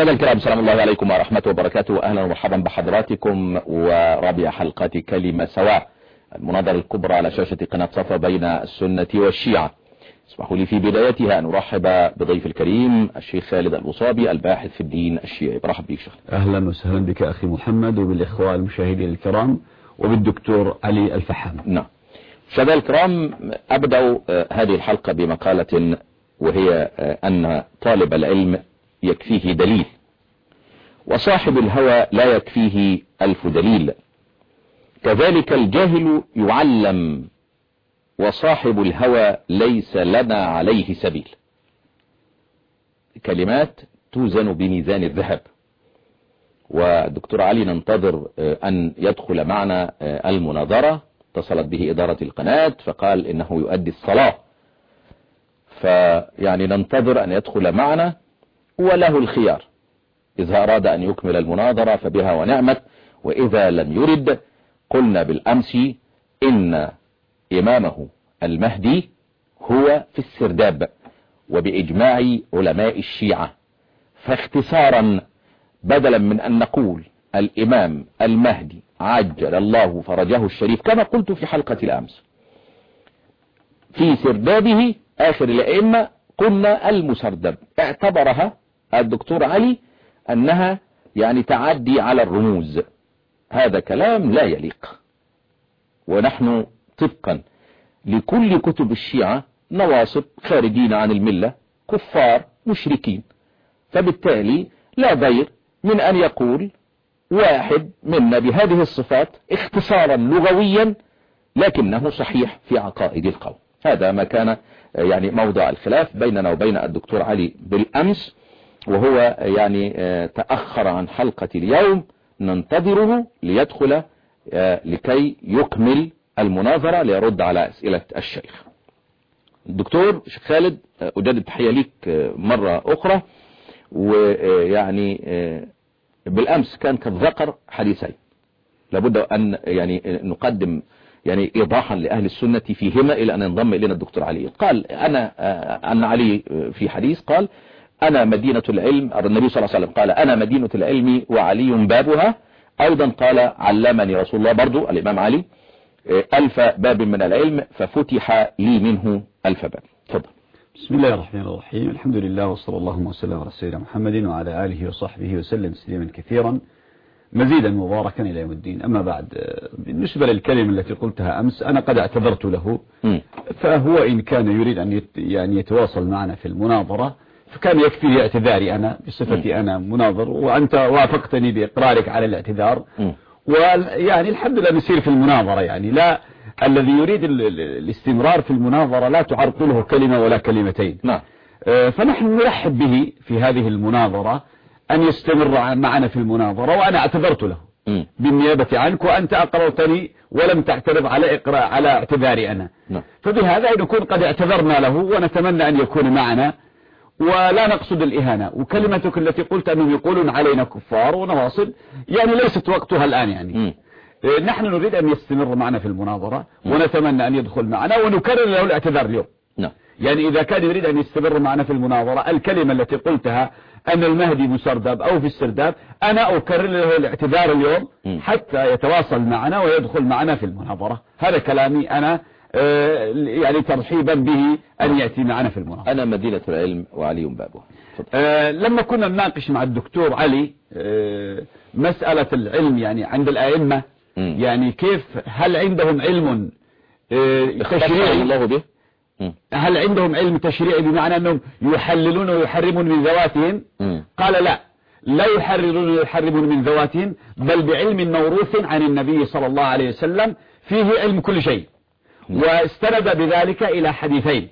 السادة الكرام، سلام الله عليكم ورحمة وبركاته. أهلا ومرحبا بحضراتكم ورابع حلقات كلمة سواء، المناظرة الكبرى على شاشة قناة صفا بين السنة والشيعة. اسمحوا لي في بدايتها أن أرحب بضيف الكريم الشيخ خالد الوصابي، الباحث في الدين الشيعي. برحب بك شيخ. أهلا وسهلا بك أخي محمد وبالإخوة المشاهدين الكرام وبالدكتور علي الفحام. نعم السادة الكرام، أبدأ هذه الحلقة بمقالة وهي أن طالب العلم يكفيه دليل، وصاحب الهوى لا يكفيه 1000 دليل. كذلك الجاهل يعلم، وصاحب الهوى ليس لنا عليه سبيل. كلمات توزن بميزان الذهب. والدكتور علي ننتظر أن يدخل معنا المناظرة. اتصلت به إدارة القناة فقال إنه يؤدي الصلاة، فيعني ننتظر أن يدخل معنا وله الخيار. إذا أراد أن يكمل المناظرة فبها ونعمت، وإذا لم يرد قلنا بالأمس إن إمامه المهدي هو في السرداب وبإجماع علماء الشيعة. فاختصارا، بدلا من أن نقول الإمام المهدي عجل الله فرجه الشريف كما قلت في حلقة الأمس في سردابه آخر الأئمة، قلنا المسردب. اعتبرها الدكتور علي أنها يعني تعدي على الرموز. هذا كلام لا يليق، ونحن طبقا لكل كتب الشيعة نواصب خارجين عن الملة، كفار مشركين. فبالتالي لا ضير من أن يقول واحد منا بهذه الصفات اختصارا لغويا لكنه صحيح في عقائد القوم. هذا ما كان يعني موضع الخلاف بيننا وبين الدكتور علي بالأمس، وهو يعني تأخر عن حلقة اليوم. ننتظره ليدخل لكي يكمل المناظرة ليرد على أسئلة الشيخ. الدكتور شيخ خالد، أجدد التحية لك مرة أخرى. ويعني بالأمس كان قد حديثين لابد أن يعني نقدم يعني إيضاحا لأهل السنة فيهما إلى أن ينضم إلينا الدكتور علي. قال أن علي في حديث قال أنا مدينة العلم. النبي صلى الله عليه وسلم قال أنا مدينة العلم وعلي بابها. أيضا قال علمني رسول الله، برضو الإمام علي، 1000 باب من العلم ففتح لي منه 1000 باب. تفضل. بسم الله الرحمن الرحيم. الحمد لله وصلى الله وسلم على سيدنا محمد وعلى آله وصحبه وسلم تسليما كثيرا مزيدا مباركا إلى يوم الدين. أما بعد، بالنسبة للكلمة التي قلتها أمس أنا قد اعتذرت له، فهو إن كان يريد أن يعني يتواصل معنا في المناظرة فكان يكفي اعتذاري أنا بصفتي أنا مناظر، وأنت وافقتني بإقرارك على الاعتذار. ويعني الحمد لله نسير في المناظرة. يعني لا، الذي يريد الاستمرار في المناظرة لا تعرقله كلمة ولا كلمتين. فنحن نرحب به في هذه المناظرة أن يستمر معنا في المناظرة، وأنا اعتذرت له بالنيابة عنك، وأنت أقررتني ولم تعترض على اعتذاري أنا. فبهذا نكون قد اعتذرنا له، ونتمنى أن يكون معنا ولا نقصد الإهانة. وكلمتك التي قلت أنهم يقولون علينا كفار ونواصل يعني ليست وقتها الآن. يعني نحن نريد أن يستمر معنا في المناظرة، ونتمنى أن يدخل معنا، ونكرر له الاعتذار اليوم. يعني إذا كان يريد أن يستمر معنا في المناظرة، الكلمة التي قلتها أن المهدي مسردب أو في السرداب، أنا أكرر له الاعتذار اليوم حتى يتواصل معنا ويدخل معنا في المناظرة. هذا كلامي أنا يعني ترحيبا به أن يأتي معنا في المناظرة. أنا مدينة العلم وعلي بابه. لما كنا نناقش مع الدكتور علي مسألة العلم يعني عند الأئمة، يعني كيف، هل عندهم علم تشريعي الله به؟ هل عندهم علم تشريعي بمعنى أنهم يحللون ويحرمون من ذواتهم؟ قال لا يحررون ويحرمون من ذواتهم، بل بعلم موروث عن النبي صلى الله عليه وسلم فيه علم كل شيء. واستند بذلك إلى حديثين.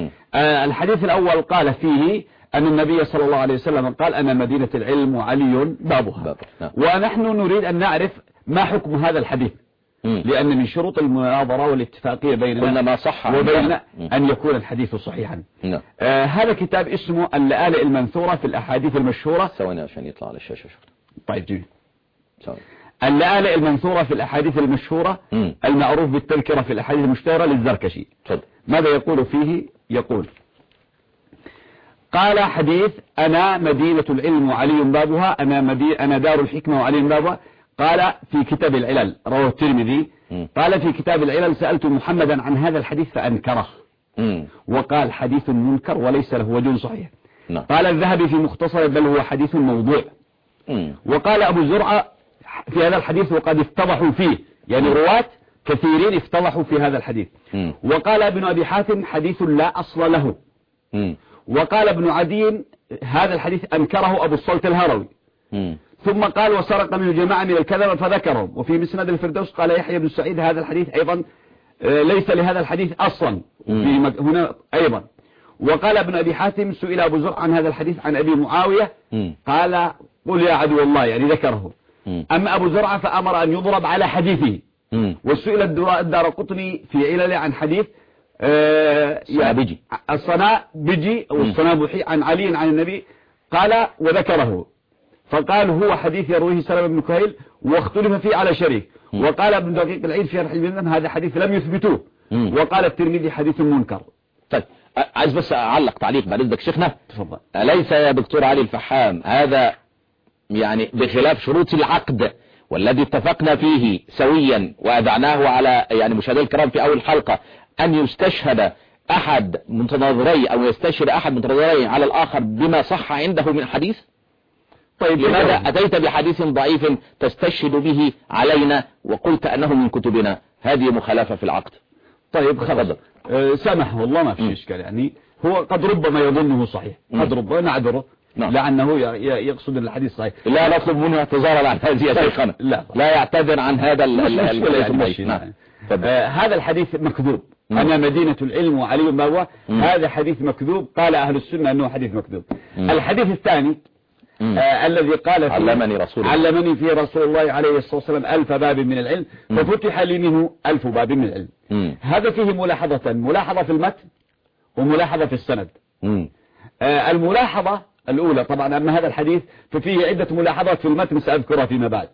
الحديث الأول قال فيه أن النبي صلى الله عليه وسلم قال أنا مدينة العلم وعلي بابها. ونحن نريد أن نعرف ما حكم هذا الحديث، لأن من شروط المناظرة والاتفاقية بيننا ما صح وبين أن يكون الحديث صحيحا. هذا كتاب اسمه اللآلئ المنثورة في الأحاديث المشهورة. ثواني عشان يطلع على الشاشة. طيب جميل. اللآلئ المنثورة في الأحاديث المشهورة المعروف بالتذكرة في الأحاديث المشتهرة للزركشي. ماذا يقول فيه؟ يقول قال حديث أنا مدينة العلم وعلي بابها، أنا دار الحكمة وعلي بابها. قال في كتاب العلل، رواه الترمذي، قال في كتاب العلل سألت محمدا عن هذا الحديث فأنكره، وقال حديث منكر وليس له وجه صحيح. قال الذهبي في مختصر بل هو حديث موضوع. وقال أبو زرعة في هذا الحديث وقد افتضحوا فيه، يعني رواة كثيرين افتضحوا في هذا الحديث. وقال ابن أبي حاتم حديث لا أصل له. وقال ابن عدي هذا الحديث أنكره أبو الصلت الهروي. ثم قال وسرق منه جماعة من الكذب فذكرهم. وفي مسند الفردوس قال يحيى بن سعيد هذا الحديث أيضا ليس لهذا الحديث أصلا هنا أيضا. وقال ابن أبي حاتم سئل أبو زرع عن هذا الحديث عن أبي معاوية قال قل يا عدو الله، يعني ذكره. أما أبو زرع فأمر أن يضرب على حديثه. وسئل الدارقطني في علل عن حديث الصنابجي الصنابجي أو الصنابحي عن علي عن النبي قال وذكره، فقال هو حديث يرويه سلمة بن كهيل واختلف فيه على شريك. وقال ابن دقيق العيد في شرح المذهب هذا حديث لم يثبتوه. وقال الترمذي حديث منكر. طيب عايز بس أعلق تعليق بعد إذنك شيخنا. تفضل. أليس يا دكتور علي الفحام هذا يعني بخلاف شروط العقد والذي اتفقنا فيه سويا وأذعناه على يعني مشاهدي الكرام في أول حلقة أن يستشهد أحد متناظري أو يستشهد أحد متناظري على الآخر بما صح عنده من حديث؟ طيب لماذا أتيت بحديث ضعيف تستشهد به علينا وقلت أنه من كتبنا؟ هذه مخالفة في العقد. طيب خلاص سامح والله ما في إشكال، يعني هو قد ربما يظنه صحيح، قد ربما نعذره لأنه يقصد الحديث صحيح. لا نطلب منه اعتذارا عن هذه يا شيخنا، لا يعتذر عن هذا هذا الحديث مكذوب. أنا مدينة العلم وعلي بابها، هذا حديث مكذوب، قال أهل السنة أنه حديث مكذوب. الحديث الثاني الذي قال علمني فيه رسول الله عليه الصلاة والسلام 1000 باب من العلم ففتح لي منه 1000 باب من العلم. هذا فيه ملاحظة في المتن وملاحظة في السند. الملاحظة الأولى طبعا أما هذا الحديث ففيه عدة ملاحظات في المتن سأذكرها فيما بعد.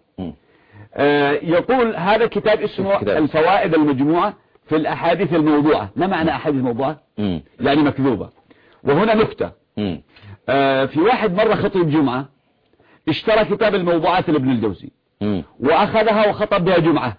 يقول هذا كتاب اسمه الفوائد المجموعة في الأحاديث الموضوعة. ما معنى أحاديث موضوعة؟ يعني مكذوبة. وهنا نكتة، في واحد مرة خطيب جمعة اشترى كتاب الموضوعات لابن الجوزي وأخذها وخطب بها جمعة،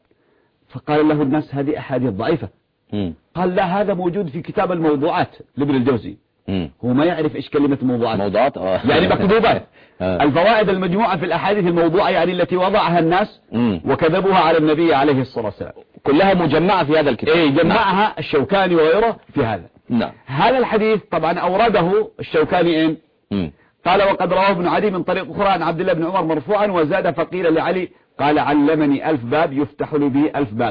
فقال له الناس هذه أحاديث ضعيفة. قال لا، هذا موجود في كتاب الموضوعات لابن الجوزي. هو ما يعرف إيش كلمة موضوعات يعني مكذوبات. الفوائد المجموعة في الأحاديث الموضوعة يعني التي وضعها الناس وكذبوها على النبي عليه الصلاة والسلام، كلها مجمعة في هذا الكتاب. جمعها الشوكاني وغيره في هذا. هذا الحديث طبعا أورده الشوكاني قال وقد رواه ابن عدي من طريق أخرى عن عبد الله بن عمر مرفوعا وزاد فقيل لعلي قال علمني 1000 باب يفتح لي به 1000 باب.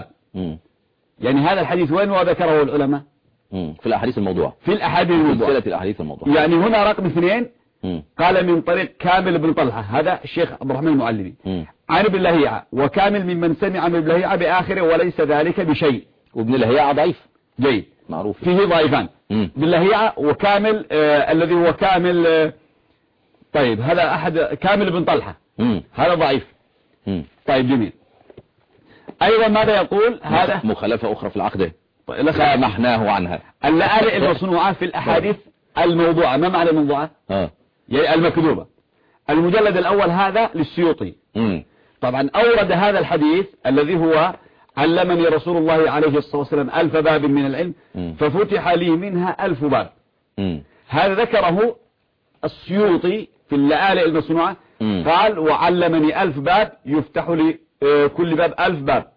يعني هذا الحديث وين وذكره العلماء؟ في الأحاديث الموضوعة، في الأحاديث الموضوعة، سلسلة الأحاديث الموضوعة. يعني هنا رقم 2 قال من طريق كامل بن طلحة، هذا الشيخ عبد الرحمن المعلمي عن ابن لهيعة، وكامل ممن سمع من ابن لهيعة بآخره وليس ذلك بشيء. وابن لهيعة ضعيف جيد معروف، فيه ضعيفان ابن لهيعة وكامل الذي هو كامل. طيب هذا أحد كامل بن طلحة هذا ضعيف. طيب جميل. أيضا ماذا يقول هذا؟ مخالفة أخرى في العقد سامحناه عنها. اللآلئ المصنوعة في الأحاديث الموضوعة. ما معنى الموضوعة؟ يعني المكذوبة. المجلد الأول هذا للسيوطي. طبعا أورد هذا الحديث الذي هو علمني رسول الله عليه الصلاة والسلام 1000 باب من العلم ففتح لي منها 1000 باب. هذا ذكره السيوطي في اللآلئ المصنوعة قال وعلمني 1000 باب يفتح لي كل باب 1000 باب.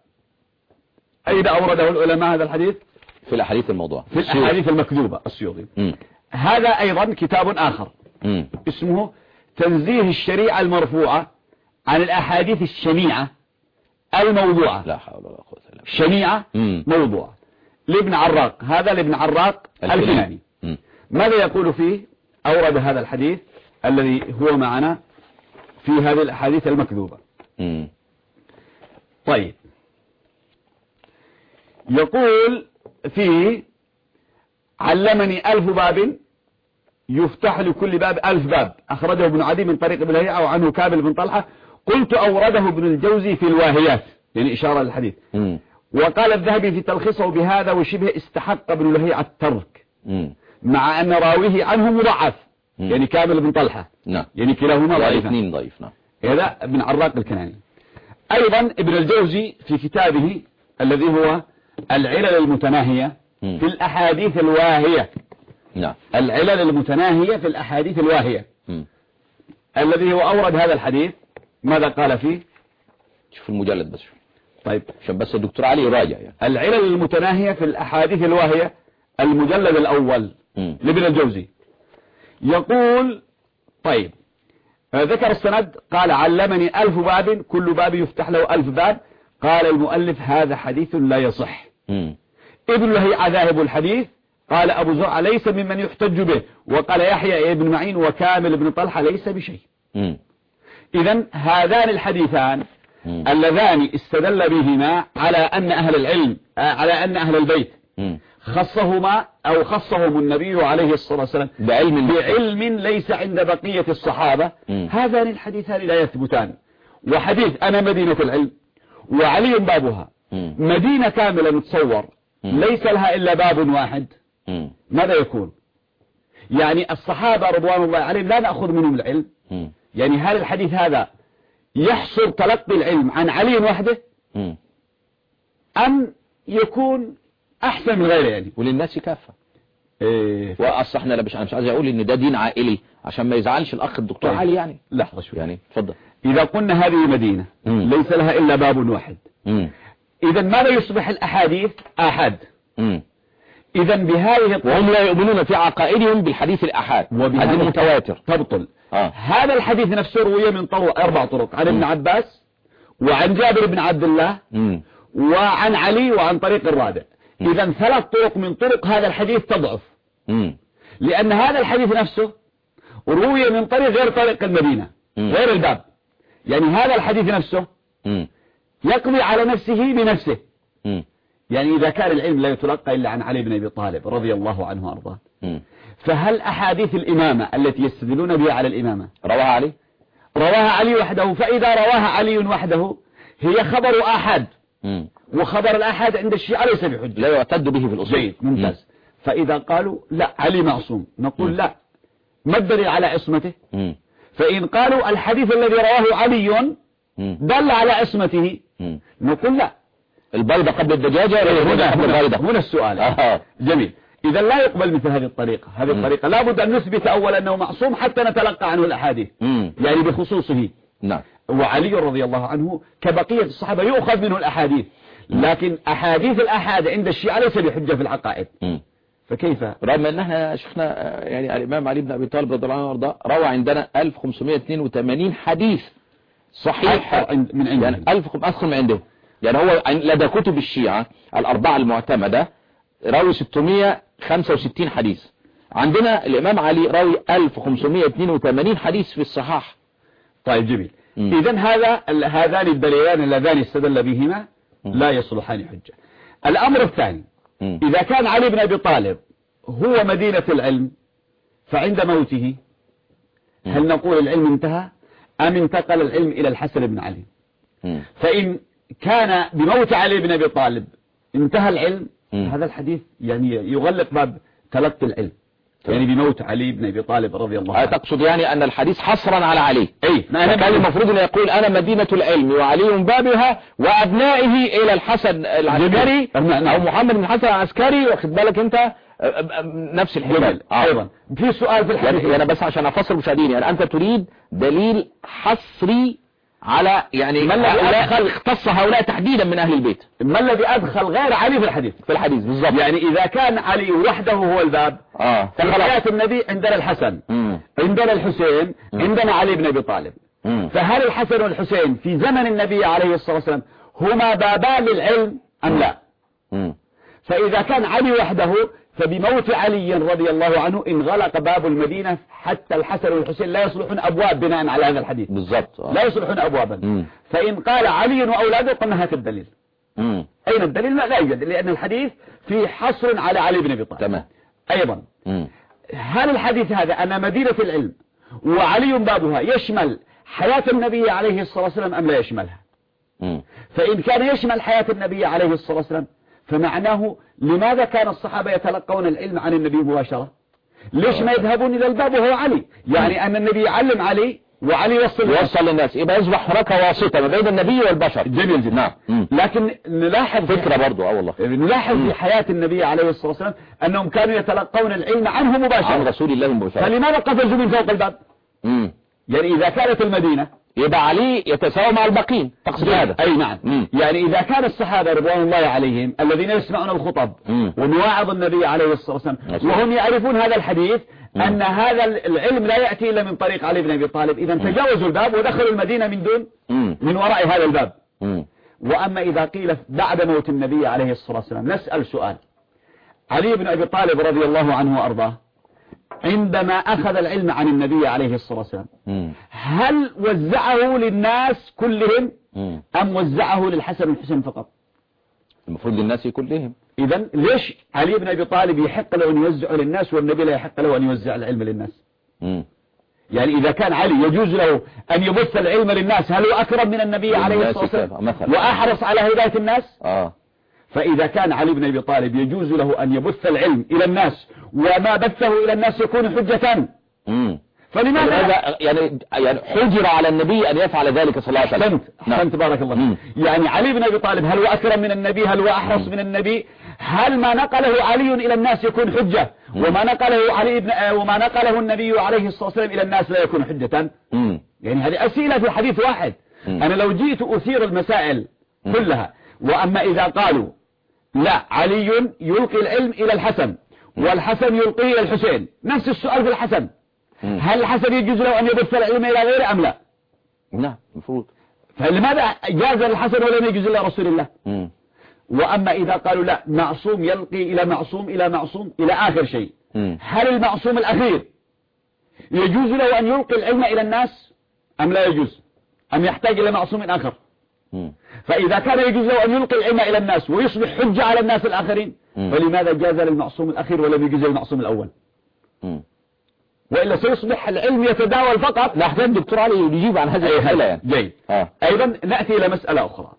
أين أورده العلماء هذا الحديث؟ في الأحاديث الموضوعة، في الأحاديث المكذوبة السيوطي. هذا أيضا كتاب آخر اسمه تنزيه الشريعة المرفوعة عن الأحاديث الشنيعة الموضوعة. لا حول ولا قوة إلا بالله. شنيعة موضوعة لابن عراق، هذا لابن عراق الكناني. ماذا يقول فيه؟ أورد هذا الحديث الذي هو معنا في هذه الأحاديث المكذوبة. طيب يقول فيه علمني 1000 باب يفتح لكل باب 1000 باب، أخرجه ابن عدي من طريق ابن لهيعة وعنه كامل بن طلحة. قلت أورده ابن الجوزي في الواهيات، يعني إشارة للحديث. وقال الذهبي في تلخيصه بهذا وشبه استحق ابن لهيعة الترك، مع أن راويه عنه مضعف، يعني كامل بن طلحة، نعم، يعني كلاهما ضعيفان، اثنين ضعيف. نعم. هذا ابن عراق الكناني. أيضا ابن الجوزي في كتابه الذي هو العلل المتناهية في الأحاديث الواهية، نعم، العلل المتناهية في الأحاديث الواهية، الذي هو أورد هذا الحديث، ماذا قال فيه؟ شوف المجلد بس. طيب، عشان بس الدكتور علي يراجع يعني. العلل المتناهية في الأحاديث الواهية، المجلد الأول لابن الجوزي، يقول طيب ذكر السند، قال علمني 1000 باب كل باب يفتح له 1000 باب. قال المؤلف هذا حديث لا يصح. ابن لهيعة ذاهب الحديث، قال أبو زرع ليس ممن يحتج به، وقال يحيى بن معين وكامل بن طلحة ليس بشيء. إذن هذان الحديثان اللذان استدل بهما على أن أهل العلم، على أن أهل البيت خصهما أو خصهم النبي عليه الصلاة والسلام بعلم ليس عند بقية الصحابة. هذان الحديثان لا يثبتان. وحديث أنا مدينة العلم وعلي بابها، مدينة كاملة متصور ليس لها إلا باب واحد، ماذا يكون؟ يعني الصحابة رضوان الله عليهم لا نأخذ منهم العلم. يعني هل الحديث هذا يحصر تلقي العلم عن علي وحده، أم يكون أحسن من غيره يعني؟ وللناس كافة. وأصحنا أنا مش عايز أقول إن ده دين عائلي عشان ما يزعلش الأخ الدكتور علي يعني. لحظة شوي يعني اتفضل. إذا قلنا هذه مدينة ليس لها إلا باب واحد، إذا ماذا يصبح الأحاديث آحاد؟ إذا بهذه وهم لا يؤمنون في عقائدهم بالحديث الآحاد، هذا المتواتر تبطل. هذا الحديث نفسه روي من 4 طرق، عن ابن عباس وعن جابر بن عبد الله وعن علي وعن طريق الرابع. إذا 3 طرق من طرق هذا الحديث تضعف، لأن هذا الحديث نفسه روي من طريق غير طريق المدينة، غير الباب. يعني هذا الحديث نفسه يقضي على نفسه بنفسه. يعني إذا كان العلم لا يتلقى إلا عن علي بن أبي طالب رضي الله عنه وأرضاه، فهل أحاديث الإمامة التي يستدلون بها على الإمامة رواها علي وحده؟ فإذا رواها علي وحده هي خبر آحاد، وخبر الآحاد عند الشيعة ليس بحجة، لا يعتد به في الأصول. جيد، ممتاز. فإذا قالوا لا علي معصوم، نقول لا، ما الدليل على عصمته؟ فإن قالوا الحديث الذي رواه علي دل على عصمته، نقول لا، البيضة قبل الدجاجة. هنا السؤال. جميل. إذا لا يقبل مثل هذه الطريقة. هذه الطريقة لابد أن نثبت أولا أنه معصوم حتى نتلقى عنه الأحاديث، يعني بخصوصه. نعم. وعلي رضي الله عنه كبقية الصحابة يؤخذ منه الأحاديث، لكن أحاديث الأحاد عند الشيعة ليس بحجة في العقائد. فكيف؟ رغم أن احنا شفنا يعني الإمام علي بن أبي طالب رضي الله عنه وارضاه روى عندنا 1582 حديث صحيح من عنده، يعني 1000 أدخل من عنده. يعني هو لدى كتب الشيعة الأربعة المعتمدة راوي 665 حديث، عندنا الإمام علي راوي 1582 حديث في الصحاح. طيب جميل. إذن هذان الدليلان اللذان استدل بهما لا يصلحان حجة. الأمر الثاني، إذا كان علي بن أبي طالب هو مدينة العلم، فعند موته هل نقول العلم انتهى أم انتقل العلم إلى الحسن بن علي؟ فإن كان بموت علي بن أبي طالب انتهى العلم، هذا الحديث يعني يغلق باب تلقي العلم، يعني بموت علي بن أبي طالب رضي الله عنه. تقصد يعني أن الحديث حصرا على علي؟ أي، كان المفروض أن يقول أنا مدينة العلم وعلي بابها وأبنائه إلى الحسن العسكري أو محمد بن الحسن العسكري، واخد بالك أنت نفس الحمل. أيضا في سؤال في الحديث يعني بس عشان أفصل مشاهدين، يعني أنت تريد دليل حصري على يعني ما الذي اختص هؤلاء تحديدا من أهل البيت، ما الذي أدخل غير علي في الحديث بالضبط. يعني إذا كان علي وحده هو الباب، في حياة النبي عندنا الحسن، عندنا الحسين، عندنا علي بن أبي طالب، فهل الحسن والحسين في زمن النبي عليه الصلاة والسلام هما بابان للعلم أم لا؟ فإذا كان علي وحده فبموت علي رضي الله عنه انغلق باب المدينة، حتى الحسن والحسين لا يصلحون أبواب بناء على هذا الحديث بالضبط. لا يصلحون أبوابا. فإن قال علي وأولاده قلنا هات الدليل. أين الدليل؟ لا يوجد، لأن الحديث في حصر على علي بن أبي طالب. تمام. أيضا هل الحديث هذا أن مدينة العلم وعلي بابها يشمل حياة النبي عليه الصلاة والسلام أم لا يشملها؟ فإن كان يشمل حياة النبي عليه الصلاة والسلام فمعناه لماذا كان الصحابة يتلقون العلم عن النبي مباشرة؟ ليش ما يذهبون إلى الباب وهو علي؟ يعني أن النبي يعلم علي وعلي يوصل للناس، يبقى يصبح هناك واسطة ما بين النبي والبشر. جميل جدا. نعم. لكن نلاحظ فكرة برضو والله نلاحظ في حياة النبي عليه الصلاة والسلام أنهم كانوا يتلقون العلم عنه مباشرة، عن رسول الله مباشرة. فلماذا قفزوا من فوق الباب؟ يعني إذا كانت المدينة يبقى علي يتساوى مع الباقين، تقصد هذا؟ أي نعم. يعني إذا كان الصحابة رضوان الله عليهم الذين يسمعون الخطب ومواعظ النبي عليه الصلاة والسلام وهم يعرفون هذا الحديث أن هذا العلم لا يأتي إلا من طريق علي بن أبي طالب، إذا تجاوزوا الباب ودخلوا المدينة من دون من وراء هذا الباب. وأما إذا قيل بعد موت النبي عليه الصلاة والسلام، نسأل سؤال: علي بن أبي طالب رضي الله عنه وأرضاه عندما أخذ العلم عن النبي عليه الصلاة والسلام هل وزعه للناس كلهم أم وزعه للحسن والحسين فقط؟ المفروض للناس كلهم. إذن ليش علي بن أبي طالب يحق له أن يوزعه للناس والنبي لا يحق له أن يوزع العلم للناس؟ يعني إذا كان علي يجوز له أن يبث العلم للناس، هل هو أكرم من النبي عليه الصلاة والسلام وأحرص على هداية الناس؟ فإذا كان علي بن أبي طالب يجوز له أن يبث العلم إلى الناس وما بثه إلى الناس يكون حجة، فلماذا يعني حجر على النبي أن يفعل ذلك صلى الله عليه وسلم؟ أحسنت بارك الله. يعني علي بن أبي طالب هل هو أكرم من النبي؟ هل هو أحرص من النبي؟ هل ما نقله علي إلى الناس يكون حجة وما نقله النبي عليه الصلاة والسلام إلى الناس لا يكون حجة؟ يعني هذه أسئلة في حديث واحد. أنا لو جيت أثير المسائل كلها، وأما إذا قالوا لا علي يلقي العلم إلى الحسن والحسن يلقيه إلى الحسين، نفس السؤال في الحسن، هل الحسن يجوز له أن يبث العلم إلى غيره أم لا؟ نعم المفروض. فلماذا جاز الحسن ولم يجوز إلى رسول الله؟ وأما إذا قالوا لا معصوم يلقي إلى معصوم إلى معصوم إلى آخر شيء، هل المعصوم الأخير يجوز له أن يلقي العلم إلى الناس أم لا يجوز أم يحتاج إلى معصوم آخر؟ فإذا كان يجوز له أن يلقي العلم إلى الناس ويصبح حجة على الناس الآخرين، فلماذا جاز للمعصوم الأخير ولم يجوز للمعصوم الأول؟ وإلا سيصبح العلم يتداول فقط. نحتاج الدكتور علي يجيب عن هذه المسألة يعني. جيد. أيضا نأتي إلى مسألة أخرى.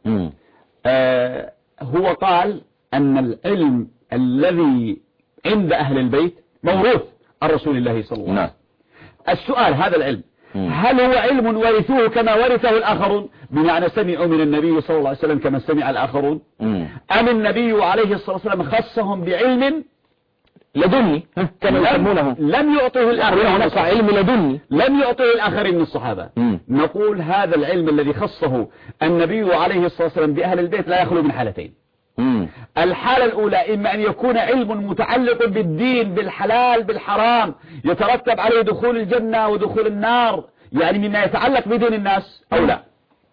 هو قال أن العلم الذي عند أهل البيت موروث عن رسول الله صلى الله عليه وسلم. السؤال: هذا العلم هل هو علم ورثوه كما ورثه الآخرون، بمعنى سمعوا من النبي صلى الله عليه وسلم كما سمع الآخرون، أم النبي عليه الصلاة والسلام خصهم بعلم لدني كما يسمونه لم يعطيه الآخرين؟ هناك علم لدني لم يعطيه الآخرين من الصحابة. نقول هذا العلم الذي خصه النبي عليه الصلاة والسلام بأهل البيت لا يخلو من حالتين. الحالة الأولى إما أن يكون علم متعلق بالدين بالحلال بالحرام يترتب عليه دخول الجنة ودخول النار، يعني مما يتعلق بدين الناس، أو لا.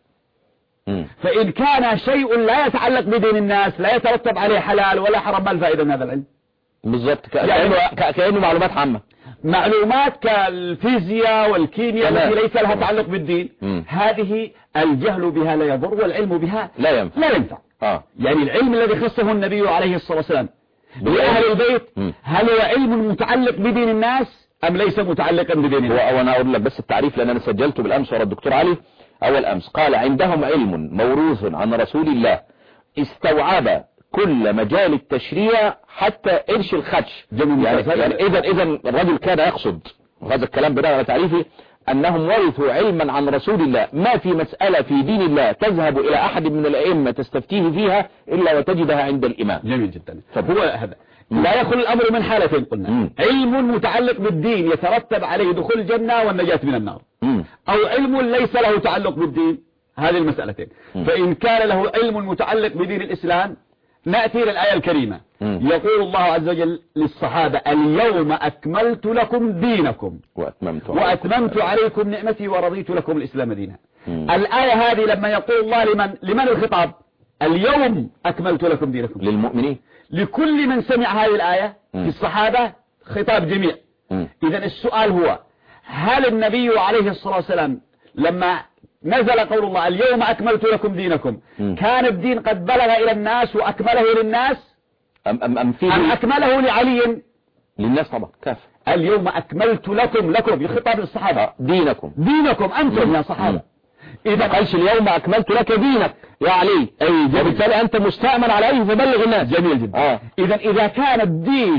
فإن كان شيء لا يتعلق بدين الناس لا يترتب عليه حلال ولا حرام، ما الفائدة من هذا العلم؟ بالضبط، كأنه معلومات عامة، معلومات كالفيزياء والكيمياء التي ليس لها تعلق بالدين. هذه الجهل بها لا يضر والعلم بها لا ينفع. يعني العلم الذي خصه النبي عليه الصلاة والسلام لأهل البيت هل هو علم متعلق بدين الناس أم ليس متعلقا بدين الناس؟ وأنا أقول لك بس التعريف لأن أنا سجلته بالأمس ورا الدكتور علي أول أمس. قال: عندهم علم موروث عن رسول الله استوعب كل مجال التشريع حتى قرش الخدش. يعني إذا الرجل كان يقصد، وهذا الكلام بناء على تعريفه، أنهم ورثوا علما عن رسول الله، ما في مسألة في دين الله تذهب إلى أحد من الأئمة تستفتيه فيها إلا وتجدها عند الإمام. جميل جدا. فهو هذا لا يخلو الأمر من حالتين قلنا: علم متعلق بالدين يترتب عليه دخول الجنة والنجاة من النار، أو علم ليس له تعلق بالدين، هذه المسألتين. فإن كان له علم متعلق بدين الإسلام نأتي إلى الآية الكريمة. يقول الله عز وجل للصحابة: اليوم أكملت لكم دينكم وأتممت عليكم نعمتي ورضيت لكم الإسلام دينا. الآية هذه لما يقول الله لمن الخطاب؟ اليوم أكملت لكم دينكم، للمؤمنين، لكل من سمع هذه الآية في الصحابة، خطاب جميع. إذن السؤال هو: هل النبي عليه الصلاة والسلام لما نزل قول الله اليوم أكملت لكم دينكم كان الدين قد بلغ إلى الناس وأكمله للناس أم أكمله لعلي؟ للناس طبعا كاف. اليوم أكملت لكم يخطب للصحابة دينكم أنتم يا صحابة. إذا قالش اليوم أكملت لك دينك يا علي، وبالتالي أنت مستأمن عليه فبلغ الناس. جميل جدا. إذا كان الدين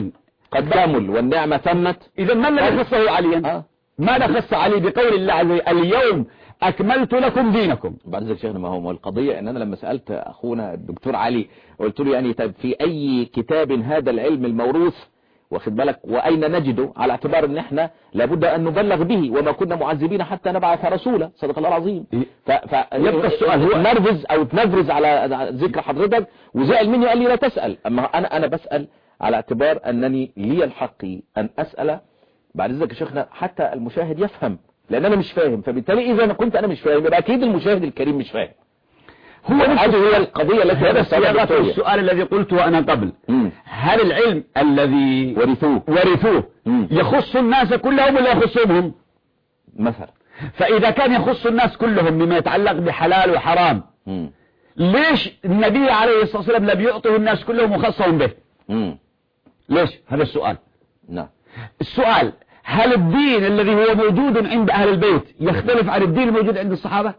قد كامل والنعمة تمت. إذا ما الذي خصه عليا؟ ماذا خص علي بقول الله عز وجل اليوم أكملت لكم دينكم؟ بعد ذلك شيخنا، ما هو القضية ان انا لما سألت اخونا الدكتور علي قلت له يعني طيب في اي كتاب هذا العلم الموروث، واخد بالك، واين نجده، على اعتبار ان احنا لابد ان نبلغ به وما كنا معذبين حتى نبعث رسولا، صدق الله العظيم. يبقى السؤال هو نرفز او تنفرز على ذكر حضرتك وزعل مني قال لي لا تسأل. اما انا بسأل على اعتبار انني لي الحق ان اسأل. بعد ذلك يا شيخنا حتى المشاهد يفهم، لان انا مش فاهم، فبالتالي اذا كنت انا مش فاهم يبقى اكيد المشاهد الكريم مش فاهم. هذه هي القضية التي هذا السؤال الذي قلته أنا قبل. هل العلم الذي ورثوه يخص الناس كلهم ولا يخصهم مثلا؟ فإذا كان يخص الناس كلهم مما يتعلق بحلال وحرام، ليش النبي عليه الصلاة والسلام لم يعطه الناس كلهم وخصهم به؟ ليش؟ هذا السؤال. نعم. السؤال: هل الدين الذي هو موجود عند أهل البيت يختلف عن الدين الموجود عند الصحابة؟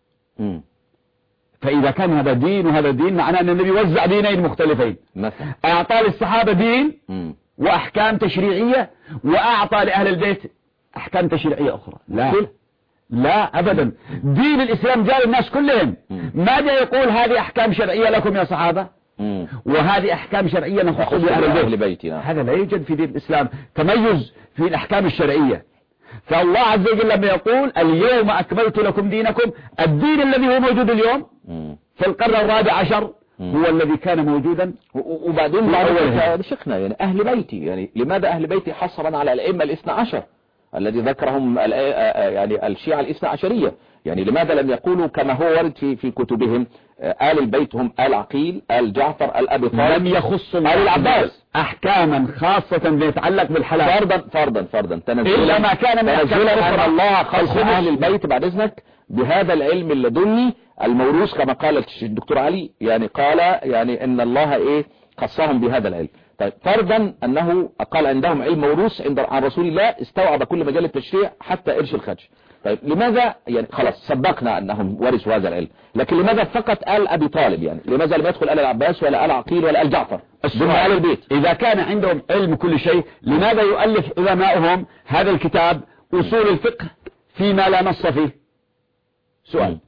فإذا كان هذا دين وهذا دين، معناه أن النبي وزع دينين مختلفين مثلا. أعطى للصحابة دين وأحكام تشريعية، وأعطى لأهل البيت أحكام تشريعية أخرى. لا أبدا. دين الإسلام جاء للناس كلهم. ماذا يقول هذه أحكام شرعية لكم يا صحابة، وهذه أحكام شرعية نخص لأهل البيت. هذا لا يوجد في دين الإسلام تميز في الأحكام الشرعية. فالله عز وجل لما يقول اليوم أكملت لكم دينكم، الدين الذي هو موجود اليوم في القرن الرابع عشر هو الذي كان موجودا. وبعدين شيخنا يعني أهل بيتي، يعني لماذا أهل بيتي حصرا على الأئمة الاثنى عشر الذي ذكرهم يعني الشيعة الاثنى عشرية؟ يعني لماذا لم يقولوا كما هو ورد في كتبهم آل البيت هم آل عقيل، آل جعفر، آل أبي طالب، لم يخص آل العباس أحكاما خاصة يتعلق بالحلال فرضا إلا ما كان من أحكام الله خص أهل البيت بعد إذنك بهذا العلم اللدني الموروث كما قال الدكتور علي، يعني قال يعني إن الله خصهم بهذا العلم. طيب فرضا أنه قال عندهم علم موروث عن رسول الله استوعب كل مجال التشريع حتى قرش الخدش. طيب لماذا يعني خلاص صدقنا أنهم ورثوا هذا العلم، لكن لماذا فقط آل أبي طالب؟ يعني لماذا لم يدخل آل العباس ولا آل عقيل ولا آل جعفر ضمن آل البيت؟ إذا كان عندهم علم كل شيء، لماذا يؤلف علماؤهم هذا الكتاب أصول الفقه فيما لا نص فيه؟ سؤال.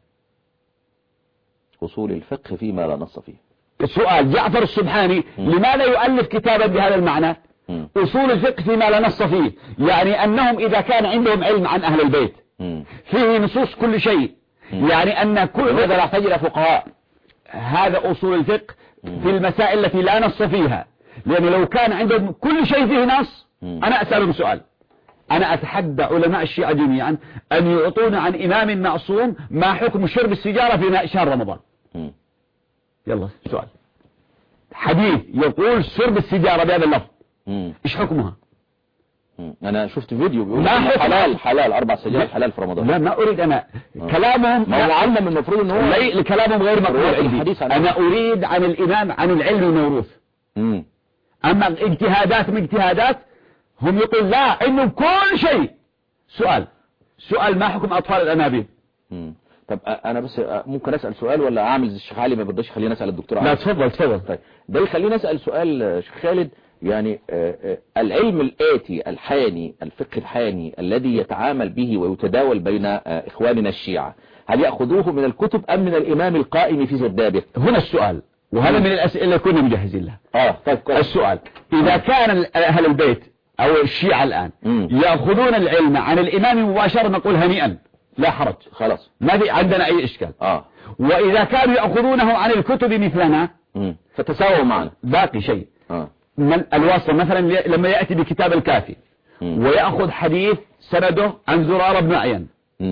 أصول الفقه فيما لا نص فيه. السؤال: جعفر السبحاني لماذا يؤلف كتابا بهذا المعنى؟ أصول الفقه فيما لا نص فيه، يعني أنهم إذا كان عندهم علم عن أهل البيت فيه نصوص كل شيء، يعني أن كل هذا لا يحتاج إلى فقهاء. هذا أصول الفقه في المسائل التي لا نص فيها، لأن لو كان عندهم كل شيء فيه نص أنا أسألهم سؤال. أنا أتحدى علماء الشيعة جميعا أن يعطون عن إمام معصوم ما حكم شرب السيجارة في شهر رمضان. يلا سؤال. حديث يقول شرب السيجارة بهذا اللفظ، إيش حكمها؟ أنا شفت فيديو بيقول حلال 4 سجاير حلال في رمضان. لا ما أريد أنا كلامهم، ما هو علم المفروض إن هو كلامهم غير مقبول عندي. أنا أريد عن الإمام عن العلم الموروث. أما اجتهادات من اجتهادات هم يقول لا إنه كل شيء. سؤال ما حكم أطفال الأنابيب؟ طب أنا بس ممكن أسأل سؤال ولا أعمل زي الشيخ علي ما بديش خلينا أسأل الدكتور علي؟ لا تفضل. طيب ده يخلينا أسأل سؤال شيخ خالد، يعني العلم الآتي الحاني، الفقه الحاني الذي يتعامل به ويتداول بين إخواننا الشيعة، هل يأخذوه من الكتب أم من الإمام القائم في زدابه؟ هنا السؤال، وهذا من الأسئلة اللي كنا مجهزين لها. طيب السؤال: إذا كان أهل البيت أو الشيعة الآن يأخذون العلم عن الإمام مباشرة نقول هنيئا لا حرج، خلاص ما في عندنا أي إشكال. وإذا كانوا يأخذونه عن الكتب مثلنا فتساووا معنا باقي شيء. من الواسطة مثلا لما يأتي بكتاب الكافي ويأخذ حديث سنده عن زرارة بن عيان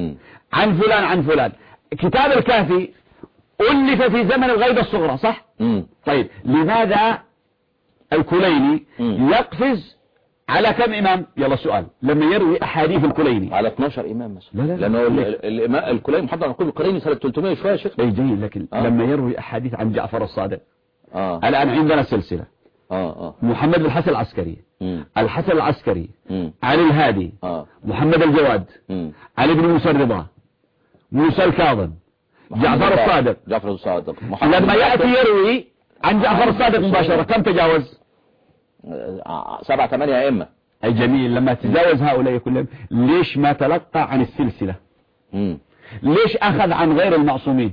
عن فلان كتاب الكافي ألف في زمن الغيبة الصغرى صح؟ طيب لماذا الكليني يقفز على كم إمام؟ يلا سؤال. لما يروي أحاديث الكليني على 12 إمام مثلا. لا لأنه الكليني محضر عن كل الكليني سنة 300 شوية شيخ. أي جيد، لكن لما يروي أحاديث عن جعفر الصادق الآن عندنا سلسلة محمد الحسن العسكري الحسن العسكري علي الهادي محمد الجواد علي بن موسى الرضا موسى الكاظم جعفر الصادق لما يأتي يروي عن جعفر الصادق مباشرة كم تجاوز؟ 7 8 أئمة. أي جميل. لما تجاوز هؤلاء كلهم ليش ما تلقى عن السلسلة؟ ليش أخذ عن غير المعصومين؟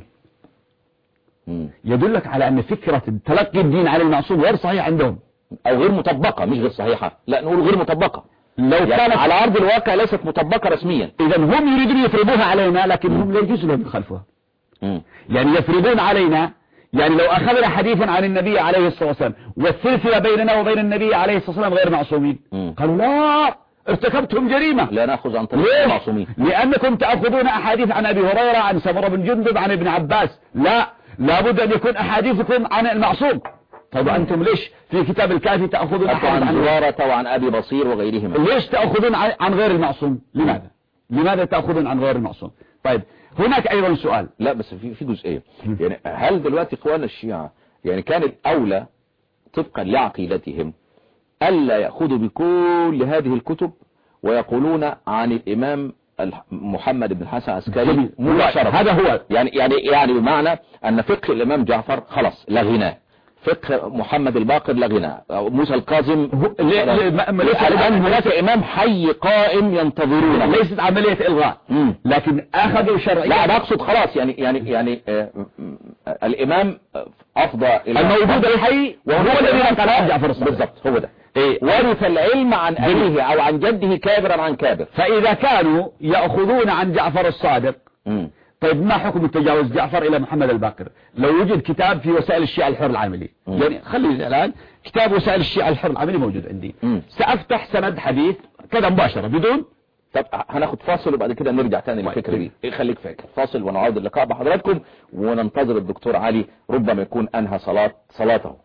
يدلك على أن فكرة تلقي الدين عن المعصوم غير صحيح عندهم، أو غير مطبقة، مش غير صحيحة، لا نقول غير مطبقة. لو يعني كانت على أرض الواقع ليست مطبقة رسميا. إذا هم يريدون يفرضوها علينا، لكن هم لا يجوز لهم يخالفوها. يعني يفرضون علينا، يعني لو أخذنا حديثا عن النبي عليه الصلاة والسلام والسلسلة بيننا وبين النبي عليه الصلاة والسلام غير معصومين، قالوا لا، ارتكبتم جريمة، لا نأخذ عن طريق المعصومين. لأنكم تأخذون أحاديث عن أبي هريرة، عن سمرة بن جندب، عن ابن عباس. لا، لابد أن يكون أحاديثكم عن المعصوم. طب أنتم ليش في كتاب الكافي تأخذون أحاديث عن زرارة وعن أبي بصير وغيرهما؟ ليش تأخذون عن غير المعصوم؟ لماذا تأخذون عن غير المعصوم؟ طيب هناك أيضا سؤال. لا بس في جزئية، يعني هل دلوقتي إخوان الشيعة يعني كان الأولى طبقا لعقيدتهم ألا يأخذوا بكل هذه الكتب ويقولون عن الإمام محمد بن الحسن العسكري مباشرة؟ هذا هو يعني بمعنى أن فقه الإمام جعفر خلاص لغناه، فقه محمد الباقر لغناه، موسى الكاظم. الآن هناك إمام حي قائم ينتظرونه، ليست عملية إلغاء، لكن أخذوا شرعية. لا أنا أقصد خلاص يعني الإمام أفضى الموجود الحي وهو الذي نقل عن جعفر الصادق. بالضبط هو ده. ورث العلم عن أبيه أو عن جده كابرا عن كابر. فإذا كانوا يأخذون عن جعفر الصادق، طيب ما حكم التجاوز جعفر إلى محمد الباقر؟ لو وجد كتاب في وسائل الشيعة الحر العاملي، يعني خلي الآن كتاب وسائل الشيعة الحر العاملي موجود عندي، سأفتح سند حديث كذا مباشرة بدون. طب هناخد فاصل وبعد كده نرجع تاني للفكرة دي. خليك فاكر فاصل ونعود اللقاء بحضراتكم وننتظر الدكتور علي ربما يكون أنهى صلاته.